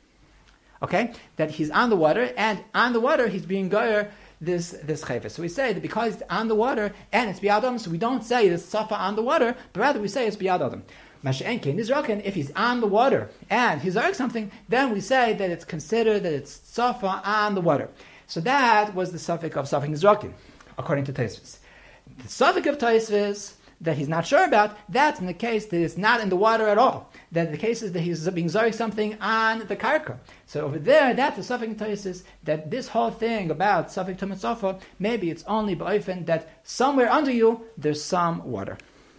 Okay, that he's on the water, and on the water he's being goyer this this chayvus. So we say that because it's on the water and it's biyad adam, so we don't say it's safa on the water, but rather we say it's biyad adam. Masha'enkin Nizrakin, if he's on the water and he's zarek something, then we say that it's considered that it's safa on the water. So that was the suffix of Safik Nizrakin, according to Taisvis. The suffix of Taisvis that he's not sure about, that's in the case that it's not in the water at all. That the case is that he's being zarek something on the karka. So over there, that's the suffix Taisvis, that this whole thing about Safik Tumat Sofa, maybe it's only ba'ofen that somewhere under you, there's some water.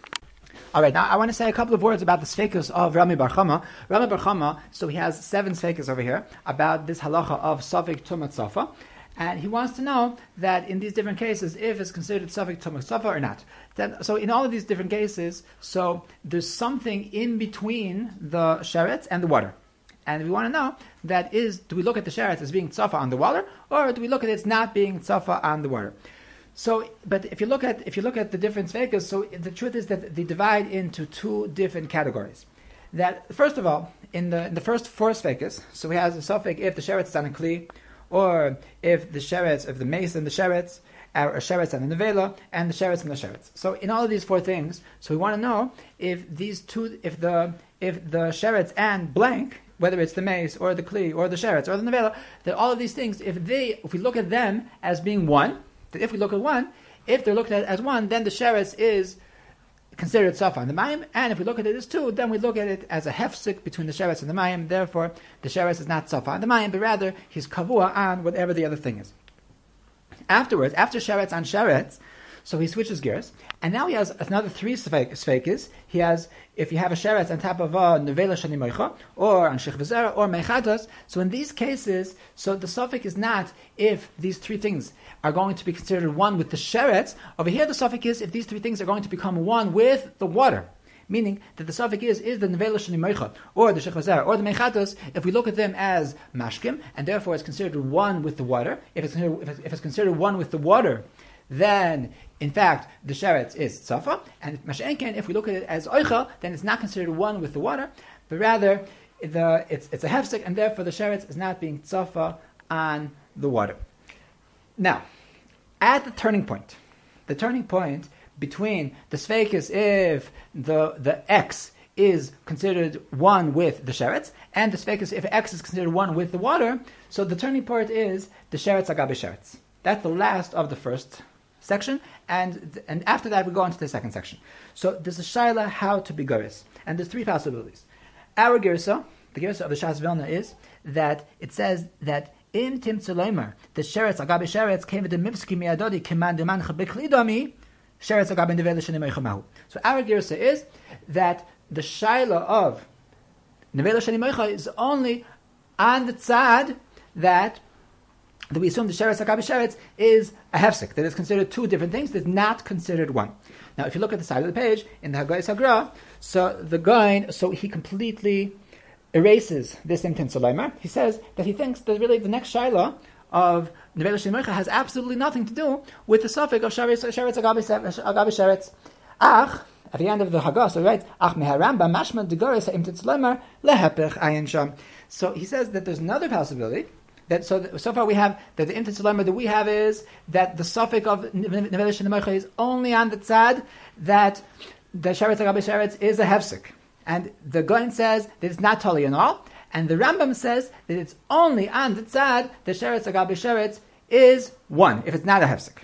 All right, now I want to say a couple of words about the sfekus of Rami Bar Chama. Rami Bar Chama, so he has seven sfekus over here about this halacha of Safik Tumat Sofa. And he wants to know that in these different cases, if it's considered Safik Tumat Sofa or not. Then, so in all of these different cases, so there's something in between the sheretz and the water. And we want to know that is, do we look at the sheretz as being tzafa on the water, or do we look at it as not being tzafa on the water? So, but if you look at if you look at the different sfekas, so the truth is that they divide into two different categories. That first of all, in the in the first four sfekas, so we have a suffix if the sheretz is on a kli, or if the sheretz, if the mace and the sheretz, or a sheretz and the nevela, and the sheretz and the sheretz. So in all of these four things, so we want to know if these two, if the if the sheretz and blank, whether it's the mace or the kli or the sheretz or the nevela, that all of these things, if they, if we look at them as being one, that if we look at one, if they're looked at as one, then the sheretz is considered safa on the mayim, and if we look at it as two, then we look at it as a hefsik between the sheretz and the mayim. Therefore, the sheretz is not safa on the mayim, but rather he's kavua on whatever the other thing is. Afterwards, after sheretz on sheretz, so he switches gears, and now he has another three sfeikis. He has, if you have a sheretz on top of a nevela shani moicha, or on shich v'zera, or mechatas, so in these cases, so the suffix is not if these three things are going to be considered one with the sheretz. Over here the suffix is if these three things are going to become one with the water. Meaning that the suffix is, is the nevela shani moicha, or the shich v'zera, or the mechatas, if we look at them as mashkim, and therefore it's considered one with the water. If it's, if it's, if it's considered one with the water, then in fact the sheretz is tzafa, and mash'enken, if we look at it as oicha, then it's not considered one with the water, but rather the it's it's a hefsek, and therefore the sheretz is not being tzafa on the water. Now, at the turning point, the turning point between the sfeikis if the the x is considered one with the sheretz, and the sfeikis if x is considered one with the water, so the turning point is the sheretz agabe sheretz. That's the last of the first section, and and after that we go on to the second section. So there's a shaila how to be goris, and there's three possibilities. Our girsa, the girsa of the Shas Vilna, is that it says that in Tim Tzuleimer, the sheretz agabe sheretz came with the mivski miadodi command man chabeklidomi sheretz agabe nevela shenimei chamahu. So our girsa is that the shaila of nevela shenimei is only on the tzad that that we assume the sheretz agabe sheretz is a hefsek, that is considered two different things, that's not considered one. Now, if you look at the side of the page in the Haggai Sagra, so the guy, so he completely erases this Imtim Soleimer. He says that he thinks that really the next shaila of Nevela Shemorcha has absolutely nothing to do with the suffix of sheretz agabe sheretz. Ach, at the end of the Haggai, so he writes, Ach meharamba mashma degoris ha'imtim Soleimer lehepech ayin sham. So he says that there's another possibility, that so so far we have that the intent that we have is that the suffix of Nevela Shneimcha is only on the tzad that the sheretz agabe sheretz is a hefsek, and the Goin says that it's not totally in all, and the Rambam says that it's only on the tzad the sheretz agabe sheretz is one if it's not a hefsek.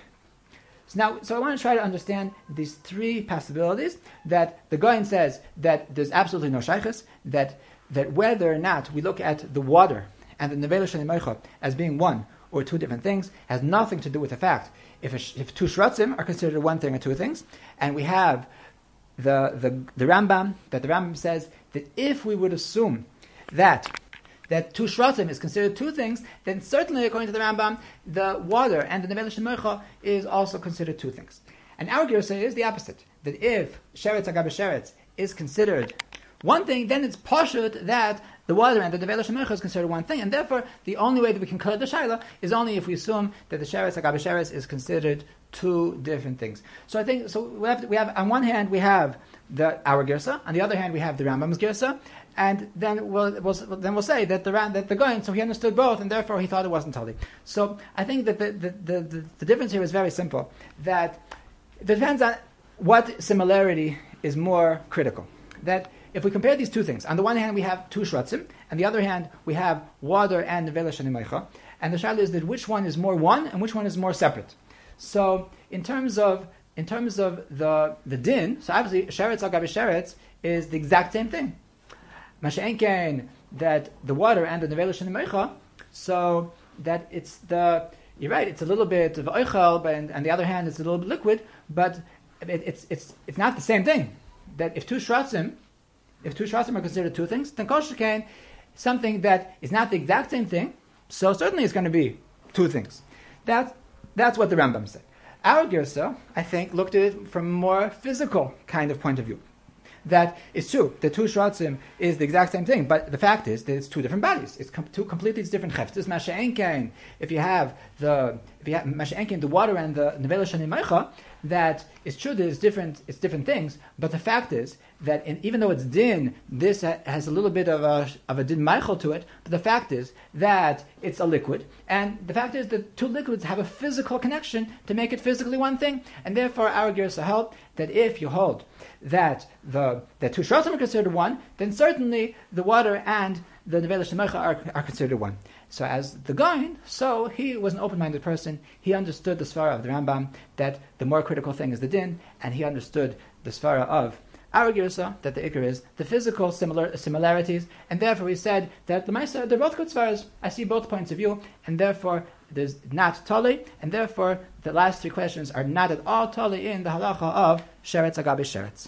So now, so I want to try to understand these three possibilities that the Goin says that there's absolutely no shaykhis, that that whether or not we look at the water and the Nevela Shneimcha as being one or two different things has nothing to do with the fact if a, if two shratzim are considered one thing or two things, and we have the the the Rambam that the Rambam says that if we would assume that that two shratzim is considered two things, then certainly according to the Rambam, the water and the Nevela Shneimcha is also considered two things. And our Girsa is the opposite, that if sheretz agabe sheretz is considered one thing, then it's pashut that the water and the Nevela Shneimcha is considered one thing, and therefore the only way that we can clear the shaila is only if we assume that the sheretz agabe sheretz is considered two different things. So I think so. We have, we have on one hand we have the our Girsa, on the other hand we have the Rambam's Girsa, and then we'll, we'll then we'll say that the that the Goin, so he understood both, and therefore he thought it wasn't totally. So I think that the the, the, the the difference here is very simple. That it depends on what similarity is more critical. That if we compare these two things, on the one hand we have two shratzim, and the other hand we have water and Nevela Shneimcha, and the shaila is that which one is more one and which one is more separate. So in terms of in terms of the the din, so obviously sheretz agabe sheretz is the exact same thing. Masha'enkein, that the water and the Nevela Shneimcha, so that it's the you're right, it's a little bit of oichel, but and on the other hand it's a little bit liquid, but it, it's it's it's not the same thing. That if two shratzim If two shratzim are considered two things, then kol shekain, something that is not the exact same thing, so certainly it's going to be two things. That, that's what the Rambam said. Our Girsa, I think, looked at it from a more physical kind of point of view. That it's true, the two shratzim is the exact same thing, but the fact is that it's two different bodies. It's com- two completely different cheftes. Masha'enkein, if you have the if you have masha'enkein, the water and the Nevela Shneimcha, that it's true that it's different, it's different things, but the fact is that in, even though it's din, this ha- has a little bit of a of a din meichel to it, but the fact is that it's a liquid, and the fact is that two liquids have a physical connection to make it physically one thing, and therefore our Girsa held that if you hold that the that two shratzim are considered one, then certainly the water and the Nevela Shneimcha are, are considered one. So as the Goin, so he was an open-minded person. He understood the svara of the Rambam that the more critical thing is the din, and he understood the svara of our Girsa that the ikar is the physical similar similarities, and therefore he said that the Maisa, they're both good svaras. I see both points of view, and therefore there's not tali, and therefore the last three questions are not at all tali in the halacha of sheretz agabe sheretz.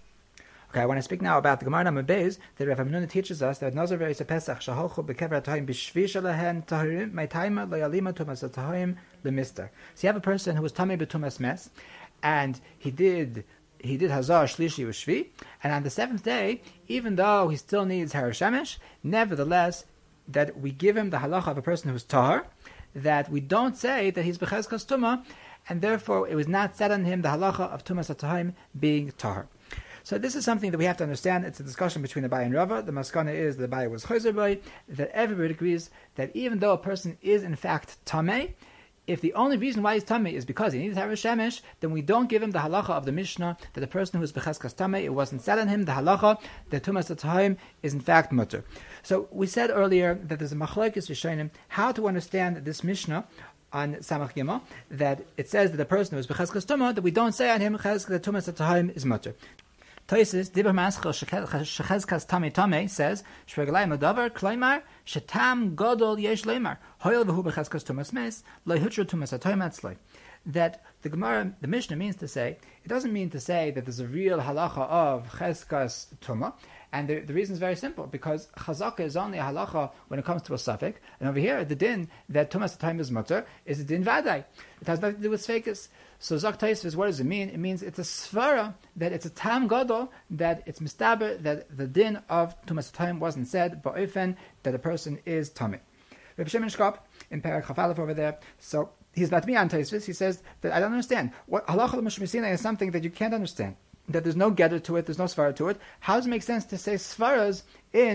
Okay, I want to speak now about the Gemara Amud Beis that Rav Hamnuna teaches us that Nazar Veris Pesach Shaholchu Bekever Tahim B'Shvi Shalahen Tahirim Meitaima Loyalima Tumas Tahim Lemister. So you have a person who was Tamei B'Tumas Mes, and he did he did Hazar Shlishi U'Shvi, and on the seventh day, even though he still needs Har Shemesh, nevertheless that we give him the halacha of a person who is tahar, that we don't say that he's B'Chezkas Tumah, and therefore it was not said on him the halacha of Tumas Tahim being tahar. So this is something that we have to understand. It's a discussion between Abai and Rava. The maskana is that Abai was chayzer by, that everybody agrees that even though a person is in fact tamei, if the only reason why he's tamei is because he needs to have a shemesh, then we don't give him the halacha of the Mishnah that the person who is becheskas tamei, it wasn't said on him the halacha that tumas atahim is in fact mutter. So we said earlier that there's a machlokes rishonim how to understand this Mishnah on Samach Gimel, that it says that the person who is becheskas tumah, that we don't say on him cheskas tumas atahim is mutter. Toises Dibur Maschil Shechezkas Tame Tame says Shregalai Madavar Klaimar Shetam Godol Yesh Leimar Hoyel V'Hu Bechezkas Tumas Mes Leihutru Tumas Atoim Atzloi. That the Gemara, the Mishnah means to say, it doesn't mean to say that there's a real halacha of Chezkas Tumah, and the, the reason is very simple, because Chazaka is only a halacha when it comes to a suffix, and over here the din that Tumas Atoim is mutter is a din vadai. It has nothing to do with Sfekas. So Zak Taisvis, what does it mean? It means it's a svara, that it's a tam gadol, that it's mistaber, that the din of Tumas Atoim wasn't said, but often that a person is tamei. Reb Shimon Shkop, in Perek Chaf Aleph over there, so he's about to be on Taisvis, he says that I don't understand. What halacha l'mishmisina is something that you can't understand, that there's no gather to it, there's no svara to it. How does it make sense to say svaras in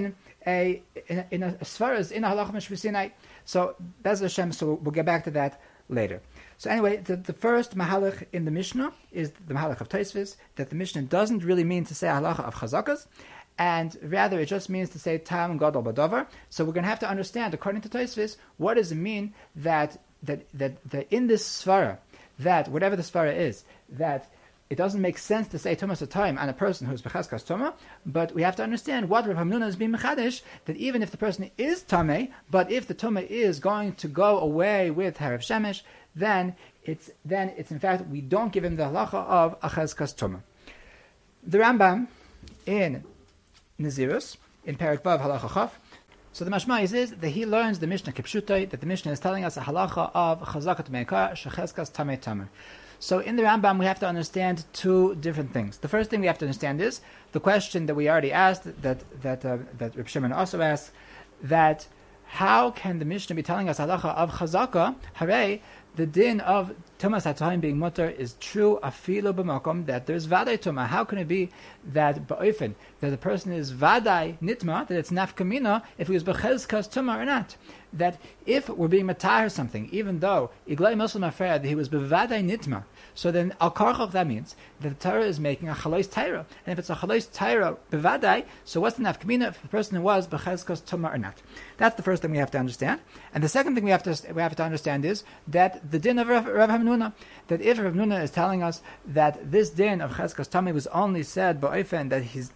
a in a, in a, as far as in a halacha mishvisinai. So Bez Hashem. So we'll, we'll get back to that later. So anyway, the, the first mahalach in the Mishnah is the mahalach of Tosfos, that the Mishnah doesn't really mean to say halacha of chazakas, and rather it just means to say tam gadol badavar. So we're going to have to understand, according to Tosfos, what does it mean that that that, that in this svara, that whatever the svara is, that it doesn't make sense to say tumas time on a person who's bechazkas tuma, but we have to understand what Rav Hamnuna is being mechadesh, that even if the person is tamei, but if the tuma is going to go away with harav shemesh, then it's then it's in fact we don't give him the halacha of achazkas tuma. The Rambam in Nazirus in Perek Vav halacha chaf. So the mashma is, is that he learns the Mishnah kipshutai, that the Mishnah is telling us a halacha of chazakat meikar shechazkas tamei tamer. So in the Rambam, we have to understand two different things. The first thing we have to understand is the question that we already asked, that that uh, that Reb Shimon also asked, that how can the Mishnah be telling us halacha of chazaka? Hooray! The din of tumas hatayim being mutter is true afilu b'makom, that there's vaday tuma. How can it be that ba'ofen, that the person is vaday nitma, that it's nafkamina if he was b'chezkas tuma or not? That if we're being matahir something, even though iglai muslim affair that he was b'vaday nitma, so then al karchach, that means that the Torah is making a chalois taira, and if it's a chalois taira b'vaday, so what's the nafkamina if the person was b'chezkas tuma or not? That's the first thing we have to understand. And the second thing we have to we have to understand is that the din of Rav, Rav Hamnuna, that if Rav Hamnuna is telling us that this din of chezkas tami was only said ba'ofen that he's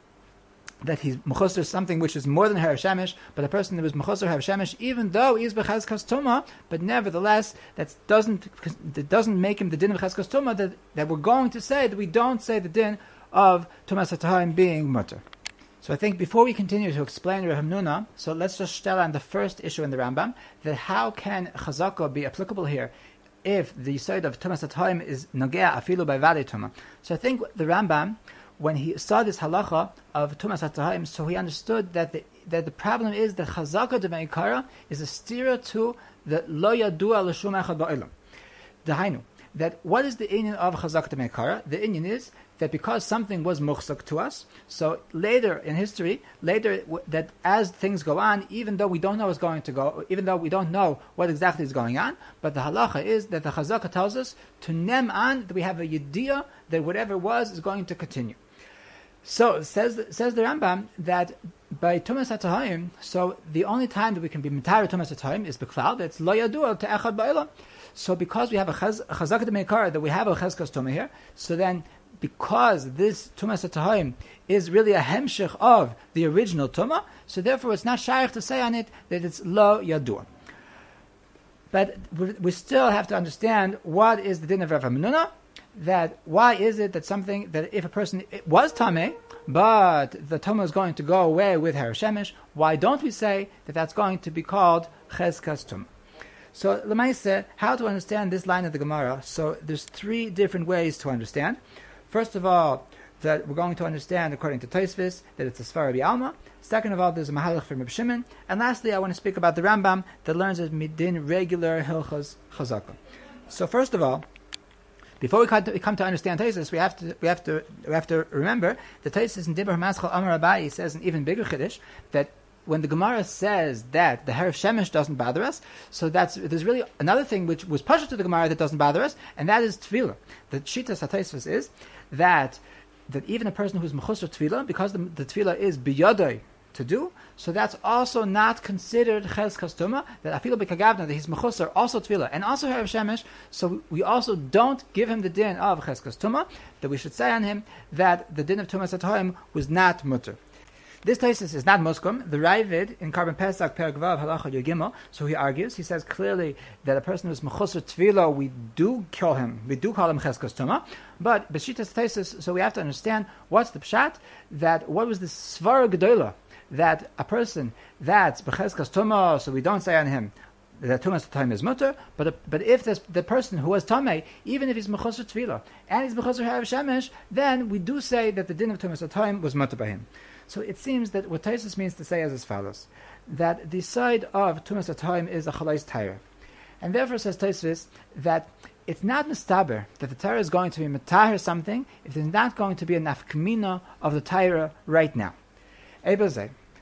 that he's mechusar something which is more than harav shemesh, but a person that was mechusar harav shemesh, even though he is b'chezkas tuma, but nevertheless that doesn't that doesn't make him the din of chezkas tuma. That that we're going to say that we don't say the din of tumas hatayim being mutter. So I think before we continue to explain Rav Hamnuna, so let's just tell on the first issue in the Rambam, that how can chazaka be applicable here if the side of tumas hatayim is nogea afilu by vade tuma. So I think the Rambam, when he saw this halacha of tumas hatayim, so he understood that the that the problem is that chazaka de meikara is a stira to the lo yadua l'shum echad ba'olam. Dahainu, that what is the inyan of chazaka de meikara? The inyan is that because something was muchzak to us, so later in history, later w- that as things go on, even though we don't know what's going to go, even though we don't know what exactly is going on, but the halacha is that the chazaka tells us to nem an, that we have a yediyah that whatever was is going to continue. So says says the Rambam that by tumas hatayim, so the only time that we can be mitayr tumas hatayim is beklal, that's lo yadua to echad ba'olam. So because we have a chazaka de meikar, that we have a chezkas tuma here, so then because this tumas hatayim is really a hemshech of the original tuma, so therefore it's not shaykh to say on it that it's lo yadua. But we still have to understand what is the din of Rav Hamnuna. That why is it that something that if a person was tameh, but the tuma is going to go away with harav shemesh, why don't we say that that's going to be called chezkas tum? So l'maaseh, how to understand this line of the Gemara? So there's three different ways to understand. First of all, that we're going to understand according to Tosfos that it's a svara b'alma. Second of all, there's a mahalach from Reb Shimon, and lastly, I want to speak about the Rambam that learns as midin regular hilchos chazaka. So first of all, before we come to, we come to understand Tosfos, we have to we have to we have to remember that Tosfos in Dibur Maschal Amar Abayi says an even bigger chiddush that when the Gemara says that the harav shemesh doesn't bother us, so that's there's really another thing which was pushed to the Gemara that doesn't bother us, and that is tefillah. The shitas Tosfos is that that even a person who's mechusar tefillah, because the, the tefillah is biyadai to do, so that's also not considered chezkas tuma, that afilu b'kagavna, that he's mechusar, also tefillah, and also harav shemesh, so we also don't give him the din of chezkas tuma, that we should say on him that the din of tumas hatayim was not mutter. This Tosfos is not muskum. The Ravid in Karban Pesach Perek Vav Halacha Yud Gimel, so he argues, he says clearly that a person who's mechusar tefillah, we do kill him, we do call him chezkas tuma, but b'shitas Tosfos, so we have to understand what's the pshat, that what was the svara gedola, that a person that's b'chezkas tuma, so we don't say on him that tumas hatayim is mutter, but a, but if this, the person who was tamei, even if he's mechusar tefillah and he's mechusar harav shemesh, then we do say that the din of tumas hatayim was mutter by him. So it seems that what Tosfos means to say is as follows: that the side of tumas hatayim is a chalais taira, and therefore says Tosfos that it's not mistaber that the taira is going to be metaher something if there's not going to be a nafkamina of the taira right now. Ebazeh.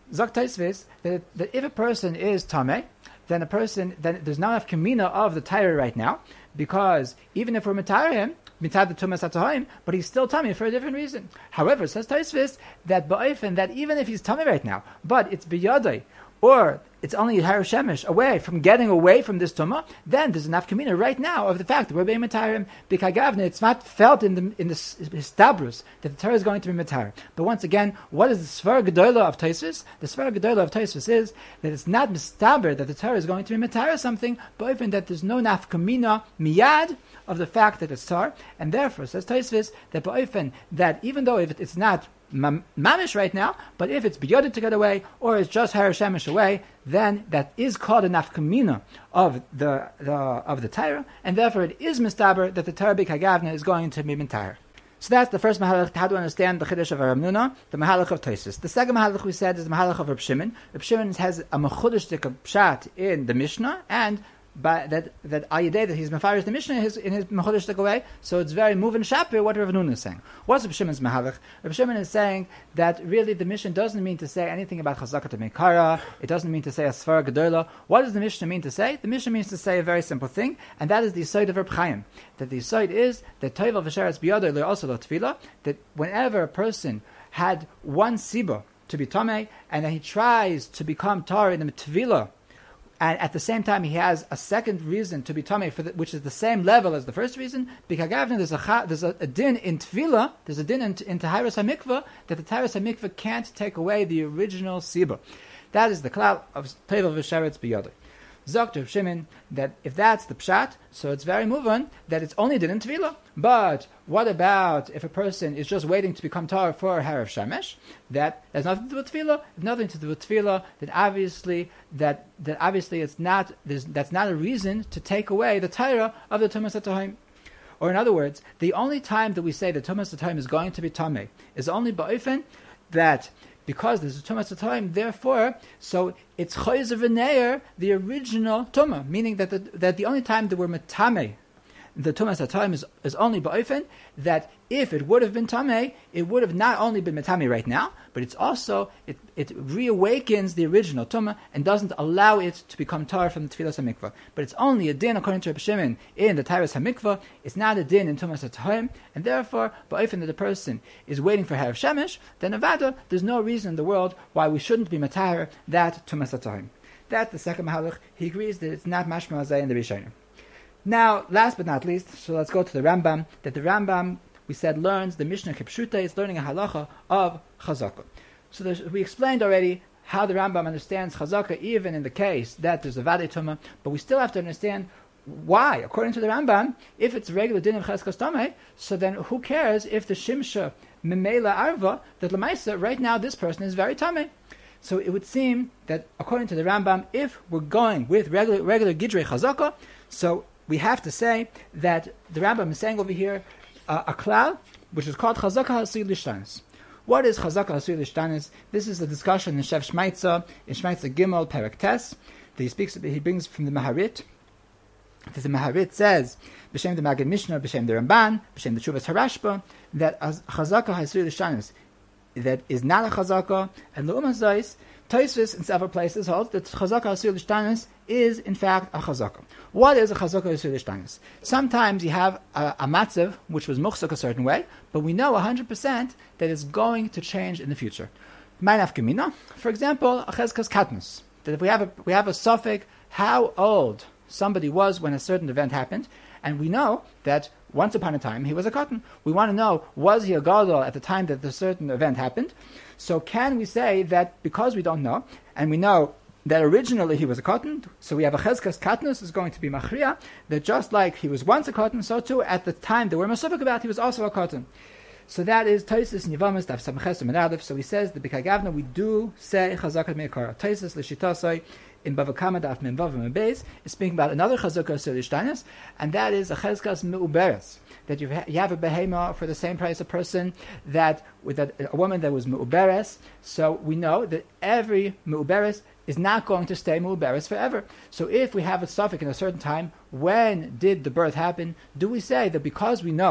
Zok Taisvis, that, that if a person is Tameh, then a person, then there's not enough kamina of the Torah right now, because even if we're Matayr him, Mitad the Tumas Atahim, but he's still Tameh for a different reason. However, says Taisvis, that Ba'ofen, that even if he's Tameh right now, but it's B'yadai, or it's only Har Shemesh away from getting away from this Tumah, then there's enough kamina right now of the fact that we're being Matayrim B'kagavne. It's not felt in the in the Stabrus that the Torah is going to be Matayr. But once again, what is the Sfar Gedola of Taisvis? The Sfar Gedola of Taisvis is that it's not Mistaber that the Torah is going to be Matayr something, but even that there's no nafkamina miyad of the fact that it's Tar, and therefore says Taisvis that Ba'ofen, that even though if it's not mamish right now, but if it's biyoded to get away, or it's just Har Shemesh away, then that is called a nafkamina of the, the of the Torah, and therefore it is mistaber that the Torah b'kagavna is going to be mintayer. So that's the first mahalach, how to understand the chiddush of Rav Nuna, the mahalach of Tosfos. The second mahalach we said is the mahalach of Reb Shimon. Reb Shimon has a mechudesh pshat in the Mishnah, and by that that ayidei that he's mefarish the Mishnah in his in his mechodesh away, so it's very moving shapir what Rav Nuna is saying. What's Reb Shimon's mahalach? Reb Shimon is saying that really the Mishnah doesn't mean to say anything about chazaka to mekara. It doesn't mean to say a sfar gedola. What does the Mishnah mean to say? The Mishnah means to say a very simple thing, and that is the side of Reb Chaim. That the side is that toivel v'sheretz biyadei le also lo tefila. That whenever a person had one siba to be tamei, and then he tries to become tar in the tefila, and at the same time he has a second reason to be tamei, for the, which is the same level as the first reason. Because there's a there's a, a din in tefillah, there's a din in, in taharas hamikvah that the taharas hamikvah can't take away the original siba. That is the klal of toivel v'sheretz biyadei. Zok to Shimon that if that's the pshat, so it's very moving that it's only din in tefillah. But what about if a person is just waiting to become tar for harav shemesh? That has nothing to do with tefillah. Nothing to do with tefillah. That obviously that that obviously it's not. That's not a reason to take away the Torah of the tumas atahim. Or in other words, the only time that we say the tumas atahim is going to be tamei is only ba'ofen that. Because there's a tumas atahim, therefore, so it's choyzer v'neir, the original tumah, meaning that the, that the only time that we're metamei, the tumas atahim is, is only ba'ofen, that if it would have been tamei, it would have not only been metamei right now, but it's also, it, it reawakens the original tumah and doesn't allow it to become tar from the tefillas hamikvah. But it's only a din, according to Reb Shimon, in the taharas hamikvah. It's not a din in tumas atahim, and therefore, ba'ofen that the person is waiting for harav shemesh, then avada, there's no reason in the world why we shouldn't be matahar that tumas atahim. That's the second mahalach. He agrees that it's not mashma azay in the Rishonim. Now, last but not least, so let's go to the Rambam, that the Rambam, we said, learns the Mishnah Kipshuta, is learning a halacha of chazaka. So we explained already how the Rambam understands chazaka, even in the case that there's a vadei tumah, but we still have to understand why. According to the Rambam, if it's a regular din of cheskas tamei, so then who cares if the shimsha memela arva, that lemaisa, right now this person is very tamei. So it would seem that according to the Rambam, if we're going with regular regular gidrei chazaka, so we have to say that the Rambam is saying over here uh, a klal, which is called chazaka hasir lishtanis. What is chazaka hasir lishtanis? This is a discussion in Shev Shmaitza, in Shmaitza Gimel Perek Tes. That he speaks, he brings from the Maharit. That the Maharit says, b'shem the Magid Mishnah, b'shem the Ramban, b'shem the Chuvas Harashba, that as chazaka hasir lishtanis, that is not a chazaka, and l'umas dais, Tosfos in several places holds that chazaka asur l'shtanis is in fact a chazaka. What is a chazaka asur l'shtanis? Sometimes you have a, a matzav which was muchzak a certain way, but we know one hundred percent that it's going to change in the future. Ma'naf gemina, for example, a chezkas katnus. That if we have a we have a suffix how old somebody was when a certain event happened, and we know that once upon a time he was a cotton. We want to know, was he a gadol at the time that the certain event happened? So can we say that because we don't know, and we know that originally he was a cotton, so we have a chezkas katnus is going to be machria, that just like he was once a cotton, so too at the time that we're masufik about, he was also a cotton. So that is Tosfos in Yevamos Daf Samches Menadif. So he says the B'kagavna we do say chazakat meikara. Tosfos l'shitasai in Bava Kama Daf Memvav Membeis is speaking about another chazaka asur l'shtanis, and that is a chezkas meuberes. That you have, you have a behema for the same price a person that with that, a woman that was meuberes. So we know that every meuberes is not going to stay meuberes forever. So if we have a suffix in a certain time, when did the birth happen? Do we say that because we know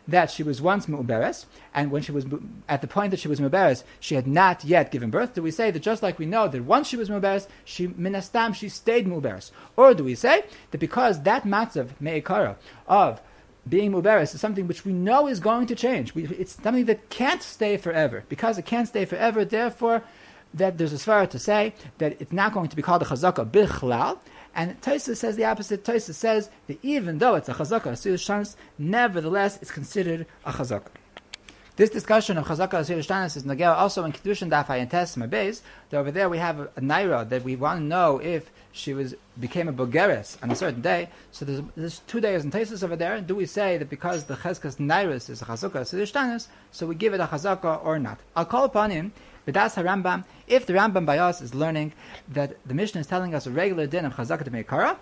that she was once mu'beres, and when she was at the point that she was mu'beres, she had not yet given birth? Do we say that just like we know that once she was mu'beres, she minastam she stayed mu'beres? Or do we say that because that matzav me'ikara of being mu'beres is something which we know is going to change, we, it's something that can't stay forever, because it can't stay forever, therefore that there's a svara to say that it's not going to be called a chazaka bichlal. And Tosfos says the opposite. Tosfos says that even though it's a chazaka asir shtanis, nevertheless it's considered a chazaka. This discussion of chazaka asir shtanis is nagel also in Kiddushin Daf Ayin Tes Mabez. Over there we have a, a naira that we want to know if she was became a bogeres on a certain day. So there's, there's two days in Tosfos over there. Do we say that because the cheskas nairis is a chazaka asir shtanis, so we give it a chazaka or not? I'll call upon him. V'das HaRambam, if the Rambam by us is learning that the Mishnah is telling us a regular din of Chazaka Meikara,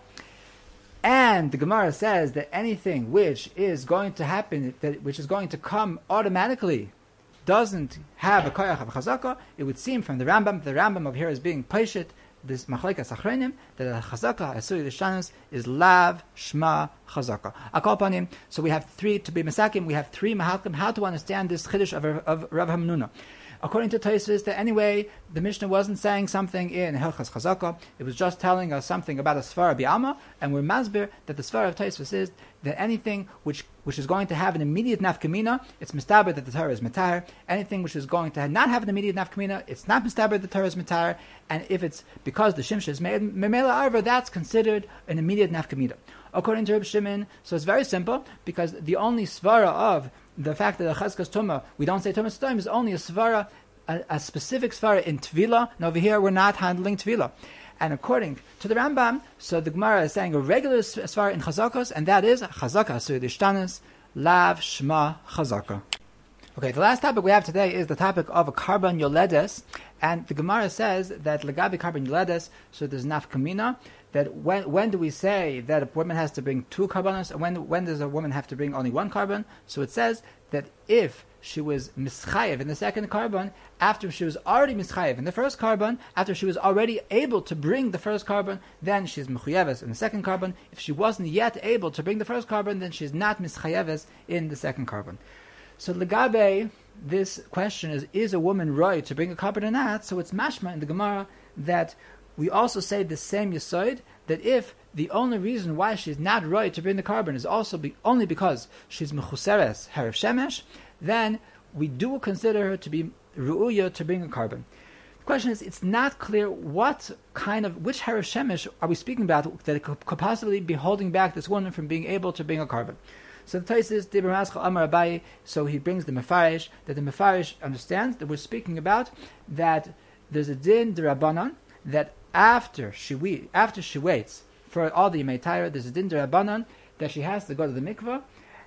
and the Gemara says that anything which is going to happen, that which is going to come automatically, doesn't have a koyach of Chazaka, it would seem from the Rambam, the Rambam over here is being pashit, this Machlekes Achronim, that the Chazaka Asuri L'Shtanos is Lav Shma Chazaka. I'll call upon him. So we have three, to be Masakim, we have three Mahalkim, how to understand this Chiddush of, of Rav Hamnuna. According to Tosfos, that anyway, the Mishnah wasn't saying something in Hilchas Chazaka, it was just telling us something about a Svara Bi'alma, and we're masbir that the Svara of Tosfos is that anything which which is going to have an immediate nafkamina, it's mistaber that the Torah is mitar. Anything which is going to not have an immediate nafkamina, it's not mistaber that the Torah is mitar. And if it's because the Shimsha is made memela arva, that's considered an immediate nafkamina. According to Reb Shimon, so it's very simple, because the only svara of the fact that the chazkas tuma, we don't say tumas time, is only a svara, a, a specific svara in tvila, and over here we're not handling tvila. And according to the Rambam, so the Gemara is saying a regular svara in chazakos, and that is chazaka asur d'shtanos, lav shma chazaka. Okay, the last topic we have today is the topic of a karban yoledes, and the Gemara says that legabi karban yoledes, so there's nafkamina, that when when do we say that a woman has to bring two karbanos, and when when does a woman have to bring only one karban? So it says that if she was mischayev in the second karban, after she was already mischayev in the first karban, after she was already able to bring the first karban, then she's mechuyeves in the second karban. If she wasn't yet able to bring the first karban, then she's not mischayeves in the second karban. So legabe, this question is, is a woman right to bring a karban or not? So it's mashma in the Gemara that we also say the same yesod, that if the only reason why she's not right to bring the karban is also be, only because she's mechuseres harav shemesh, then we do consider her to be ru'uya to bring a karban. The question is, it's not clear what kind of, which harav shemesh are we speaking about that could, could possibly be holding back this woman from being able to bring a karban. So the Tosfos is Dibur Mascha Amar Abaye, so he brings the Mefarish, that the Mefarish understands that we're speaking about that there's a din d'Rabbanan, that after she we, after she waits for all the Yemei Torah, there's a din d'Rabbanan that she has to go to the mikveh,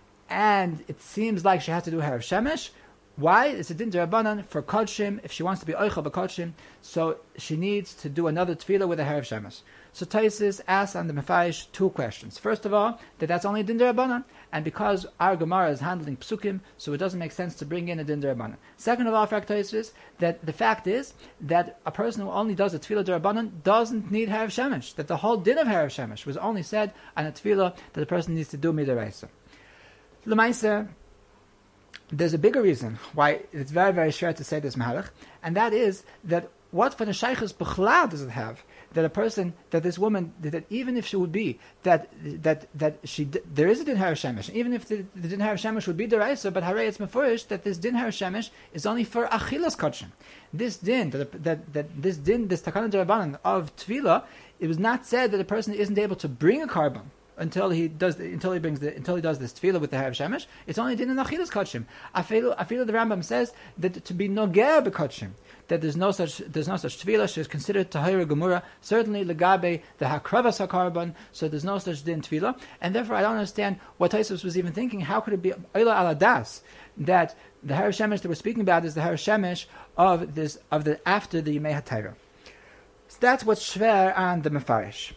and it seems like she has to do harav shemesh. Why? It's a din d'Rabbanan for kodshim, if she wants to be oichel b'kodshim, so she needs to do another tefillah with a harav shemesh. So Tosfos asks on the Mefarish two questions. First of all, that that's only a din d'Rabbanan, and because our Gemara is handling psukim, so it doesn't make sense to bring in a din d'Rabbanan. Second of all, for Tosfos, that the fact is that a person who only does a tefillah d'Rabbanan doesn't need harav shemesh. That the whole din of harav shemesh was only said on a tefillah that the person needs to do midaraisa. L'maisa, there's a bigger reason why it's very, very short to say this mahalach, and that is that what for the shaykhs b'chlal does it have that a person, that this woman, that even if she would be, that that that she, there is a din harav shemesh, even if the, the din harav shemesh would be deraisa, but harei it's mefurish that this din harav shemesh is only for achilas kodshim. This din, that, that that this din, this takana d'Rabbanan of tefillah, it was not said that a person isn't able to bring a karban until he does the, until he brings the until he does this tefillah with the harav shemesh. It's only din in achilas kodshim. I feel I feel the Rambam says that to be noger b'kodshim, that there's no such there's no such tefillah. She is considered tahira gemura. Certainly legabe the hakravas hakarban. So there's no such din tefillah, and therefore I don't understand what Tosfos was even thinking. How could it be oila aladas that the harav shemesh that we're speaking about is the harav shemesh of this of the after the Yemei HaTorah? So that's what's shver on the Mefarish.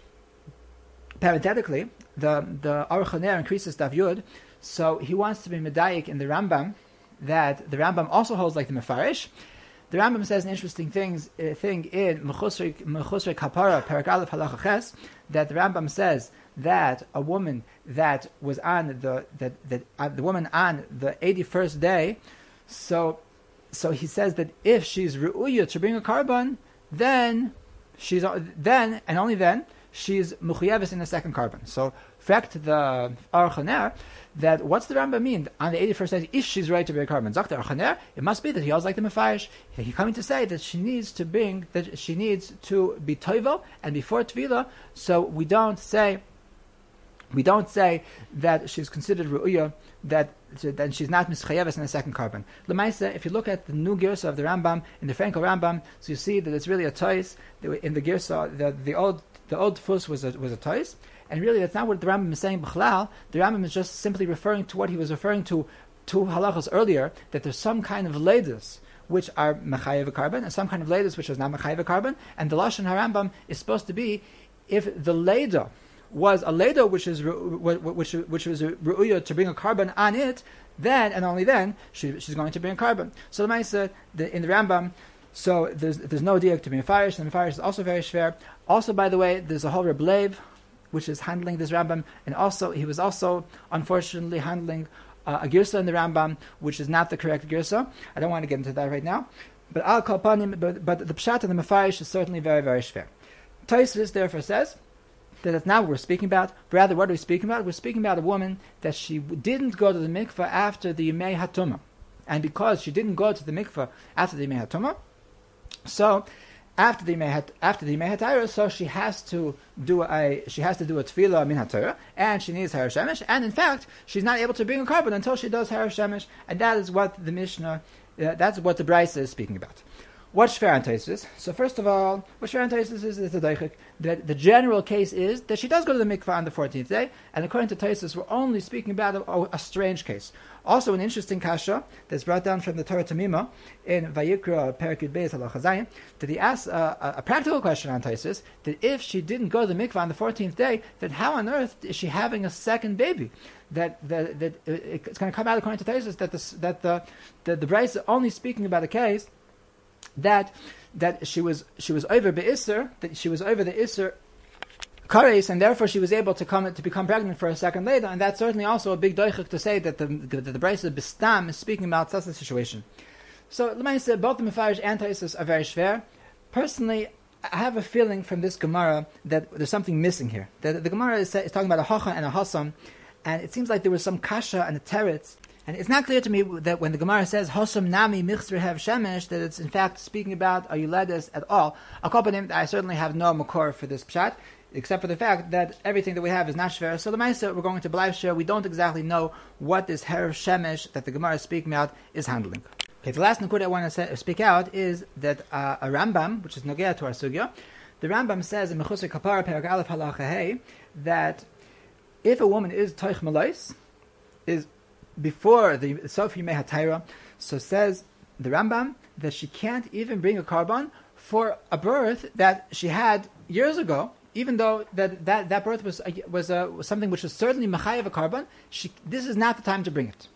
Parenthetically, the the Aruch HaNer increases Daf Yud, so he wants to be medayik in the Rambam that the Rambam also holds like the Mefarish. The Rambam says an interesting things, uh, thing in Mechusrei Kapara Perek Aleph Halacha Ches, that the Rambam says that a woman that was on the that that uh, the woman on the eighty-first day, so so he says that if she's ru'uya to bring a carbon, then she's then and only then she's muchayeves in the second carbon. So fact the Aruch that what's the Rambam mean on the eighty-first day if she's right to bring a carbon? Zakta Aruch it must be that he also like the Mefarish. He's coming to say that she needs to bring that she needs to be toivel and before tvila. So we don't say we don't say that she's considered ru'uya, that then she's not mischayeves in the second carbon. L'maisa, if you look at the new girsa of the Rambam in the Frankel Rambam, so you see that it's really a tois. In the girsa, the the old the old fus was a was a tois, and really that's not what the Rambam is saying. B'chlal, the Rambam is just simply referring to what he was referring to two halachas earlier, that there's some kind of ledus which are mechayev carbon and some kind of ledus which is not mechayev carbon, and the lashon harambam is supposed to be if the leda was a leda which is which which was ru'uya to bring a carbon on it, then and only then she, she's going to bring a carbon. So the Maisa the, in the Rambam, so there's there's no diak to be mefarish, and mefarish is also very schwer. Also, by the way, there's a whole Reb Lev which is handling this Rambam, and also he was also unfortunately handling uh, a girsa in the Rambam which is not the correct girsa. I don't want to get into that right now, but I'll call upon him. But, but the pshat and the mefarish is certainly very very schwer. Tosfos therefore says that that's not what we're speaking about. Rather, what are we speaking about? We're speaking about a woman that she didn't go to the mikveh after the Yimei HaTumah. And because she didn't go to the mikveh after the Yimei HaTumah, so after the Yimei after the Yimei HaTorah, so she has to do a she has to do a tefillah min HaTorah, and she needs Harav Shemesh, and in fact, she's not able to bring a carbon until she does Harav Shemesh, and that is what the Mishnah, uh, that's what the Brisa is speaking about. What's Shver on Tosfos? So first of all, what Shver on Tosfos is, is the Deichik, that the general case is that she does go to the mikvah on the fourteenth day, and according to Tosfos, we're only speaking about a, a strange case. Also, an interesting kasha that's brought down from the Torah Tamima in Vayikra Perikid Beis Halacha Zayin, that he asks uh, a, a practical question on Tosfos, that if she didn't go to the mikvah on the fourteenth day, then how on earth is she having a second baby? That that, that it's going to come out according to Tosfos that the that the the, the Brisa is only speaking about a case that that she was she was over be'isser, that she was over the isser kares, and therefore she was able to come to become pregnant for a second later, and that's certainly also a big doichik to say that the that the Brisa Bistam is speaking about such a situation. So let me say both the Mefarish and Tosfos are very schwer. Personally, I have a feeling from this Gemara that there's something missing here. That the Gemara is, is talking about a hacha and a hasam, and it seems like there was some kasha and a teretz. And it's not clear to me that when the Gemara says Hosam Nami Michzer Hev Shemesh, that it's in fact speaking about a Yuledes at all. I'll call upon him. I certainly have no makor for this pshat, except for the fact that everything that we have is not shver. So the Maisa, we're going to B'laiv Shver. We don't exactly know what this Hev Shemesh that the Gemara is speaking about is handling. Okay, the last nakud I want to say, speak out is that uh, a Rambam, which is Nogea to our sugya, the Rambam says in Mechusar Kapara Perek Aleph Halacha Hey that if a woman is Toich Malais, is before the Sof Yimei HaTorah, so says the Rambam that she can't even bring a carbon for a birth that she had years ago, even though that, that, that birth was was, uh, was something which was certainly mechayev a carbon. She, this is not the time to bring it.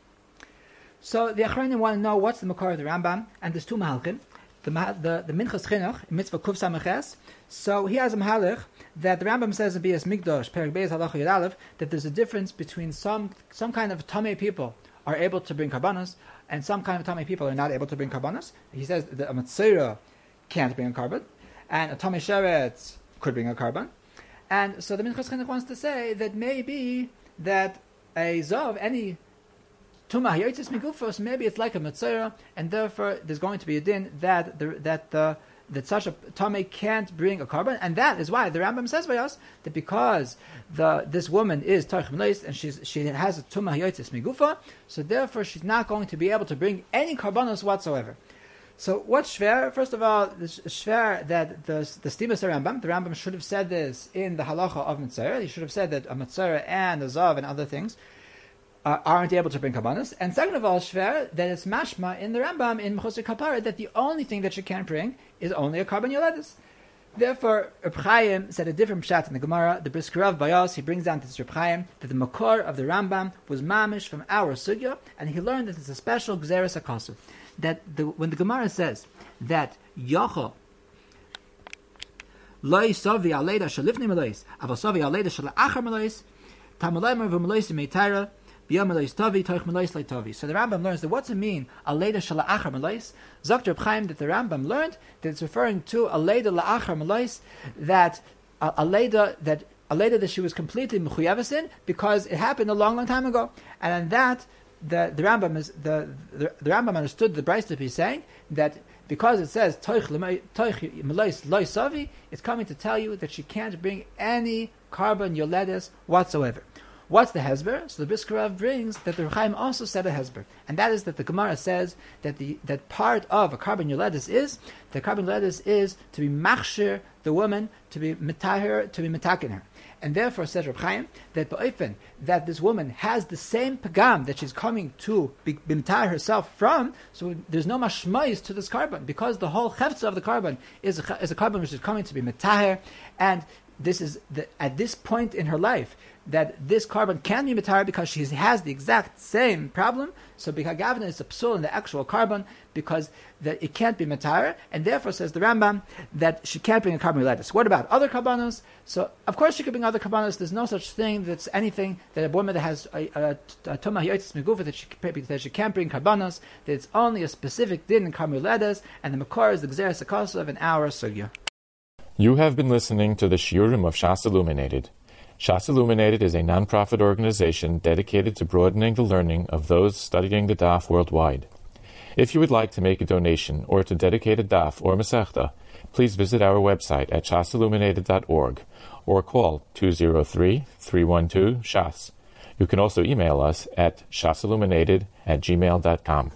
So the Achronim want to know what's the makor of the Rambam, and there's two mahalchim. The the the Minchas Chinuch mitzvah Kuf Sameches. So he has a mahalach that the Rambam says in Bias Migdosh Perek Beis Halacha Yud Aleph that there's a difference between some some kind of tamei people are able to bring karbanos and some kind of tamei people are not able to bring karbanos. He says that a matzera can't bring a carbon, and a tamei sheretz could bring a carbon. And so the Minchas Chinuch wants to say that maybe that a zov any Tumah Yotzis Migufos, maybe it's like a Matzera, and therefore there's going to be a din that the, that the, that such a Tameh can't bring a carbon, and that is why the Rambam says by us that because the this woman is Toich Melois and she's she has a Tumah Yotzis Migufa, so therefore she's not going to be able to bring any carbonos whatsoever. So what's shver? First of all, it's shver that the the Stimas Rambam, the Rambam should have said this in the halacha of Matzera. He should have said that a Matzera and a Zav and other things Uh, aren't able to bring karbanos, and second of all, shver that it's mashma in the Rambam in Mechusar Kapara that the only thing that she can bring is only a carbon yoledis. Therefore, Reb Chaim said a different pshat in the Gemara. The Briskarav Bayos, he brings down to this Reb Chaim that the makor of the Rambam was mamish from our sugya, and he learned that it's a special gzeres akasu. That the, when the Gemara says that Yochel Loi savi aleda shalifni melois, aval savi aleda shalachar melois, tamalaimer v'melois meitara, b'yom melois tavi, toich melois lai tavi. So the Rambam learns that what's it mean, aleda shalachar melois? Zok Reb Chaim that the Rambam learned that it's referring to aleda la'achar melois, that uh, aleda that aleda that she was completely mechuyavis in because it happened a long, long time ago, and on that the the Rambam is the the, the Rambam understood the Brayso to be saying that. Because it says toich melois loy savi, it's coming to tell you that she can't bring any carbon yoledes whatsoever. What's the hesber? So the Brisker Rav brings that the Chaim also said a hesber, and that is that the Gemara says that the that part of a carbon yoledes is the carbon yoledes is to be machshir the woman, to be mitaher, to be mitakin her. And therefore, says Reb Chaim, that ba'ofen, that this woman has the same pagam that she's coming to be bimtar herself from, so there's no mashmais to this carbon, because the whole chefza of the carbon is a, is a carbon which is coming to be mitaher, and this is the, at this point in her life, that this carbon can be mitar because she has the exact same problem. So b'kagavna is a psul in the actual carbon because that it can't be mitar, and therefore says the Rambam that she can't bring a carbon yoledes. What about other karbanos? So of course she could bring other karbanos. There's no such thing that's anything that a woman that has a tumah yotzes megufa that she that she can't bring karbanos. That it's only a specific din in carbon yoledes, and the makor is the gzeres hakos of an hour sugya. You have been listening to the Shiurim of Shas Illuminated. Shas Illuminated is a non-profit organization dedicated to broadening the learning of those studying the Daf worldwide. If you would like to make a donation or to dedicate a Daf or Masechta, please visit our website at shas illuminated dot org or call two zero three, three one two, S H A S. You can also email us at shasilluminated at gmail dot com.